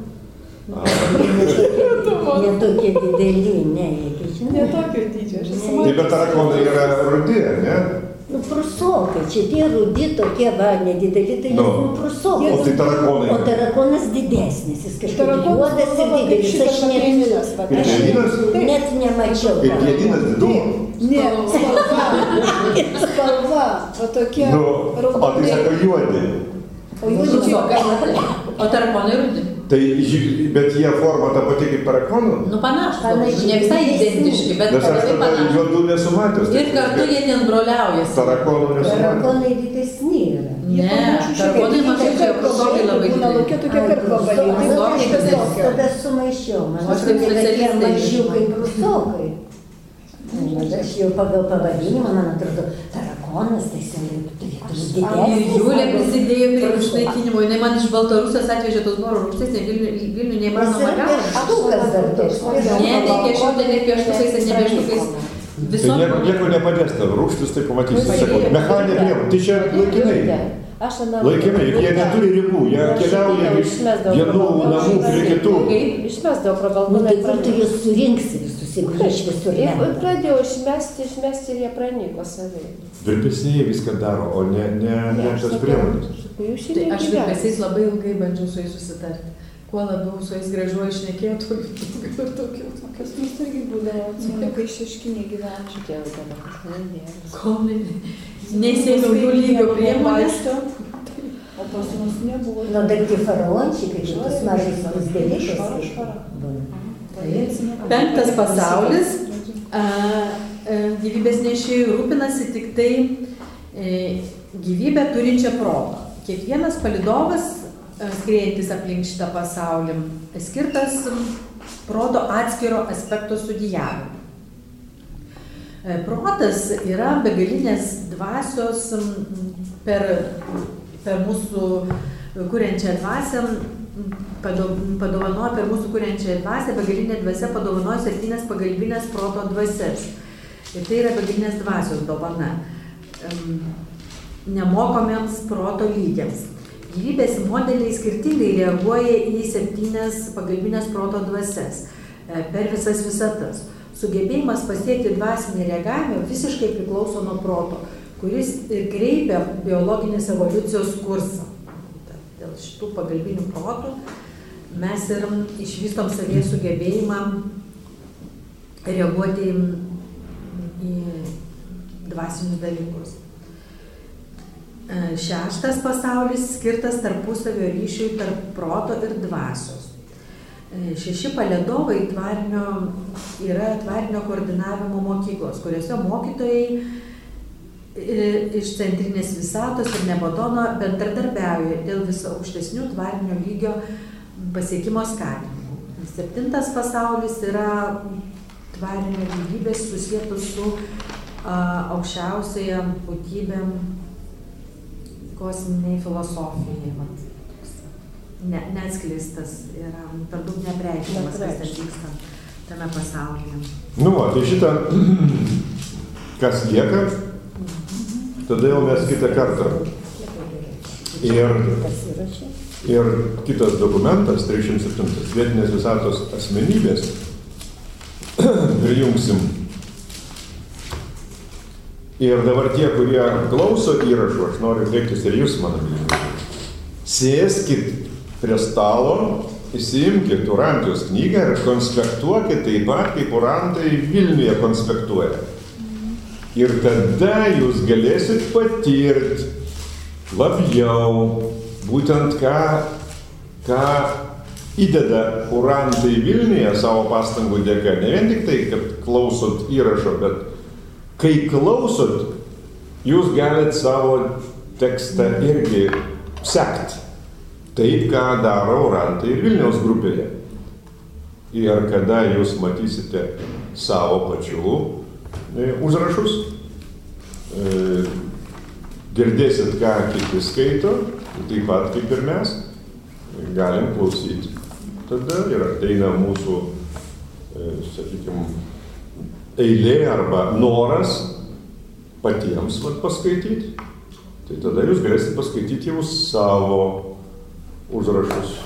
Netokie dideli, ne, jie žinai. Ne tokio dydžio, aš esu Taip, bet tarakonai yra rudi, ne? Nu, prusokai, čia tie rudi tokie, va, nedideli, tai Nu. jie nu, prusokai. O tai tarakonai. O tarakonas didesnis, jis kažkaip Tarakonas juodas ir buvo kaip didelis. šitas Aš net, pieninas, va. Ir pieninas? net nemačiau. Ir pieninas didumo. Ne, spalva. Spalva. Va tokia Nu, o tai raudonai. sako juodi. O juodi čia. O tarakonai rudi? Tai, ži- bet jie forma ta pati kaip tarakonų. Nu panašus, Panašiai. ne visai identiški, bet Nes aš labai tada panašus. juodų nesumatęs. Ir kartu jie ten broliaujasi. Tarakonų nesumatęs. Tarakonai didesni yra. Ne, tarakonai mažai, čia prusokai labai Būna dideli. laukia tokie karkvabaliai. Tai Prusokai va kažkas dideli. tokio. Tada sumaišiau, man O aš kaip atrodo, kad jie specialistai mažiukai žinau. prusokai. Na, aš jau pagal pavadinimą, man atrodo, tarakonas, tai jisai turėtų Ir didesnis. Jūlė prisidėjo prie Prusokas. išnaikinimo. Jinai man iš Baltarusijos atvežė tos boro rūgšties, ne Vilnių, Vilnių Nes neįmanoma yra gauti. pieštukas dar toks. Ne, tai pieštukai, ne pieštukais, ir ne pieštukais. Tai Visom. nieko, nieko nepadės tavo rūgštis, tai pamatysi. Sakau, mechaninė priemonė. Tai čia laikinai. Aš tada... Laikinai, juk jie neturi ribų, jie keliauja iš vienų namų prie kitų. Išmesdavo pro Nu, balkoną. tai kur tu juos surinksi visus, jeigu jie iš visur Ir lenda? pradėjau išmesti, išmesti ir jie pranyko savai. Virpesniai viską daro, o ne, ne, ne tas priemonės. Jūs Tai šiandien aš virpesiais labai ilgai bandžiau su jais susitarti. Kuo labiau su jais gražuoju išnekėjau, tuo daugiau ir daugiau. Kas mums irgi būdavo, atsimenu, kai šeškinė gyveno. Šitie tada kažkas nedėjo. Kol ne- neįsėmiau jų lygio priemonės. O pas mus nebuvo. Nu, dar tie faraončiai, kai tas mažas Švara, pusdėlikas. švara. Penktas pasaulis. A, a, gyvybės nešėjų rūpinasi tik tai e, gyvybę turinčią protą. Kiekvienas palidovas, e, skriejantis aplink šitą pasaulį, skirtas m, proto atskiro aspekto studijavimui. E, Protas yra begalinės dvasios m, per, per mūsų kuriančią dvasią, m, pado- padovanoja per mūsų kuriančią dvasią, begalinė dvasia padovanoja septynias pagalbinės proto dvasias. Ir tai yra begalinės dvasios dovana em, nemokomiems proto lygiams. Gyvybės modeliai skirtingai reaguoja į septynias pagalbinės proto dvasias e, per visas visatas. Sugebėjimas pasiekti dvasinį reagavimą visiškai priklauso nuo proto, kuris ir kreipia biologinės evoliucijos kursą. Dėl šitų pagalbinių protų mes ir išvystom savyje sugebėjimą reaguoti į dvasinius dalykus. Šeštas pasaulis skirtas tarpusavio ryšiui tarp proto ir dvasios. Šeši palydovai tvarinio, yra tvarinio koordinavimo mokyklos, kuriuose mokytojai iš centrinės visatos ir Nebadono bendradarbiauja dėl vis aukštesnių tvarinio lygio pasiekimo skatinimo. Septintas pasaulis yra tvarinio lygybės susietos su a, aukščiausioje būtybėm kosminiai filosofijai. Ne, neatskleistas yra, per daug neapreiškiamas, kas ten vyksta tame pasaulyje. Nu, va, tai šitą, kas lieka, tada jau mes kitą kartą. Ir, ir kitas dokumentas, trisdešimt septintas, vietinės visatos asmenybės, prijungsim. Ir dabar tie, kurie klauso įrašų, aš noriu kreiptis ir jūs, mano mylimi. Sėskit prie stalo, įsiimkit Urantijos knygą ir konspektuokit taip pat, kaip Urantai Vilniuje konspektuoja. Ir tada jūs galėsit patirti labiau būtent ką, ką įdeda Urantai Vilniuje savo pastangų dėka. Ne vien tik tai, kad klausot įrašo, bet kai klausot, jūs galit savo tekstą irgi sekti. Taip, ką daro Urantai ir Vilniaus grupėje. Ir kada jūs matysite savo pačių e, užrašus, e, girdėsit, ką kiti skaito, taip pat kaip ir mes, galim klausyti. Tada ir ateina mūsų, e, sakykime, eilė arba noras patiems vat, paskaityti. Tai tada jūs galėsite paskaityti jau savo užrašus.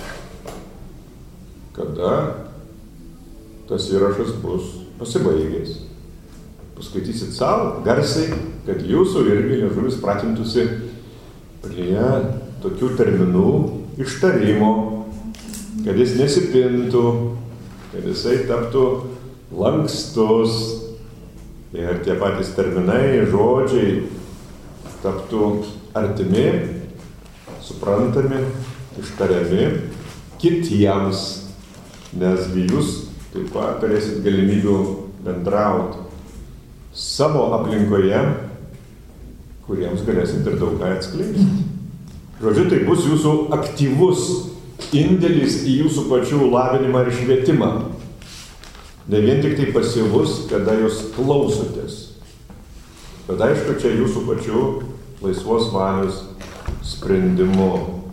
Kada tas įrašas bus pasibaigęs. Paskaitysit savo garsiai, kad jūsų irgi liežuvis pratintųsi prie tokių terminų ištarimo, kad jis nesipintų, kad jisai taptų lankstus ir tie patys terminai, žodžiai taptų artimi, suprantami, ištariami kitiems, nesgi jūs taip pat turėsit galimybių bendrauti savo aplinkoje, kuriems galėsit ir daug ką atskleisti. Žodžiu, tai bus jūsų aktyvus indėlis į jūsų pačių lavinimą ir švietimą. Ne vien tik tai pasyvus, kada jūs klausotės. Bet aišku, čia jūsų pačių laisvos valios sprendimu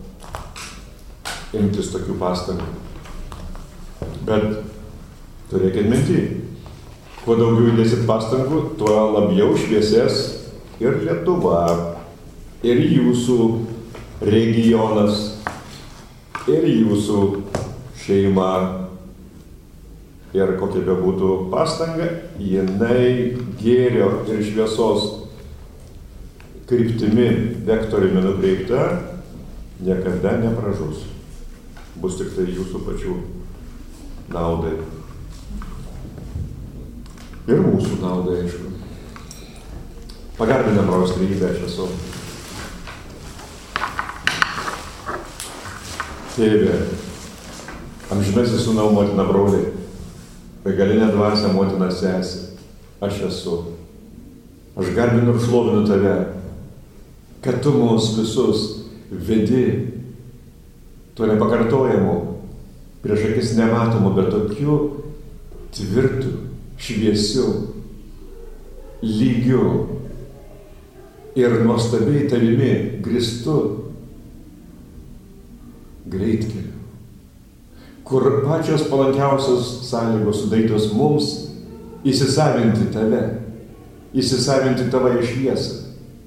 imtis tokių pastangų. Bet turėkit minty, kuo daugiau įdėsit pastangų, tuo labiau šviesės ir Lietuva, ir jūsų regionas, ir jūsų šeima. Ir kokia be būtų pastanga, jinai gėrio ir šviesos kryptimi, vektoriumi nukreipta, niekada nepražus. Bus tik tai jūsų pačių naudai. Ir mūsų naudai, aišku. Pagarbinam Rojaus trejybę, aš esu. Tėve, amžinasis sūnau, motina, broliai, begalinė dvasia, motina, sesė, aš esu. Aš garbinu ir šlovinu tave, kad tu mus visus vedi tuo nepakartojamu, prieš akis nematomu, bet tokiu tvirtu, šviesiu, lygiu ir nuostabiai tavimi grįstu greitkeliu, kur pačios palankiausios sąlygos sudarytos mums įsisavinti tave, įsisavinti tavąją šviesą.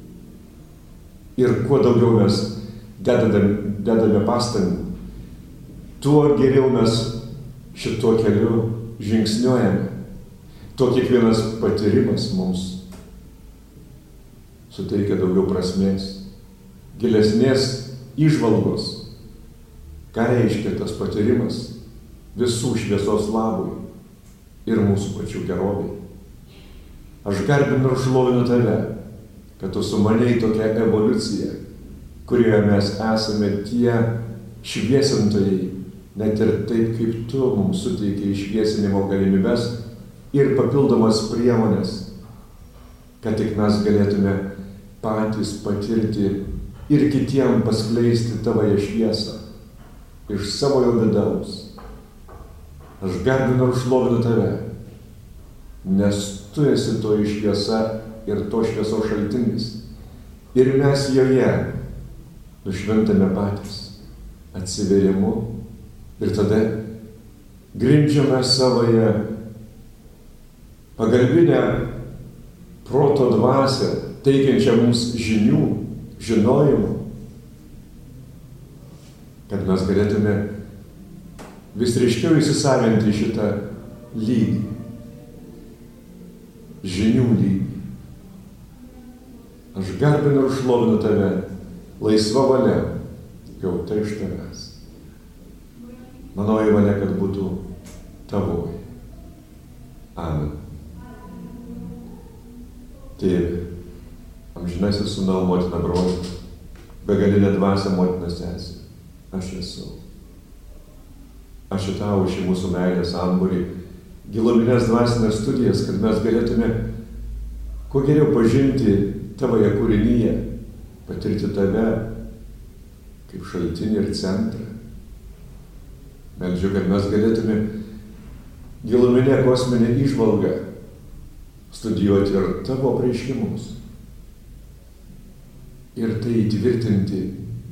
Ir kuo daugiau mes dedame, dedame pastangų, tuo geriau mes šituo keliu žingsniuojame. Tuo kiekvienas patyrimas mums suteikia daugiau prasmės, gilesnės įžvalgos, ką reiškia tas patyrimas visų šviesos labui ir mūsų pačių geroviai. Aš garbinu ir šlovinu tave, kad tu sumanei tokią evoliuciją, kurioje mes esame tie šviesintojai, net ir taip, kaip tu mums suteikiai šviesinimo galimybes ir papildomas priemonės, kad tik mes galėtume patys patirti ir kitiem paskleisti tavąją šviesą iš savojo vidaus. Aš garbinu ir šlovinu tave, nes tu esi toji šviesa ir to šviesos šaltinis. Ir mes joje nušventame patys atsiverimu ir tada grindžiame savoje pagalbinę proto dvasią, teikiančią mums žinių, žinojimų, kad mes galėtume vis ryškiau įsisavinti šitą lygį, žinių lygį. Aš garbinu ir šlovinu tave, laisva valia, gauta iš tavęs. Manoji valia, kad būtų tavoji. Amen. Tėve, amžinasis sūnau, motina broli, begalinė dvasia, motina sesė, aš esu. Ačiū tau už šį mūsų meilės sambūrį, giluminės dvasinės studijas, kad mes galėtume kuo geriau pažinti tavoje kūrinyje, patirti tave kaip šaltinį ir centrą. Meldžiu, kad mes galėtume giluminę kosminę įžvalgą studijuoti ir tavo apreiškimus ir tai įtvirtinti,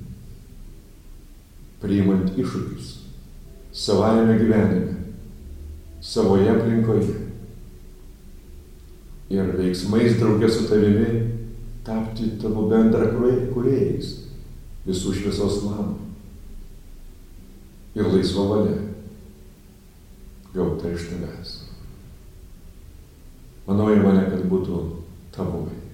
priimant iššūkius savajame gyvenime, savoje aplinkoje ir veiksmais drauge su tavimi tapti tavo bendra kūrėjais visų šviesos labų ir laisva valia gauta iš tavęs. Manoji valia, kad būtų tavoji.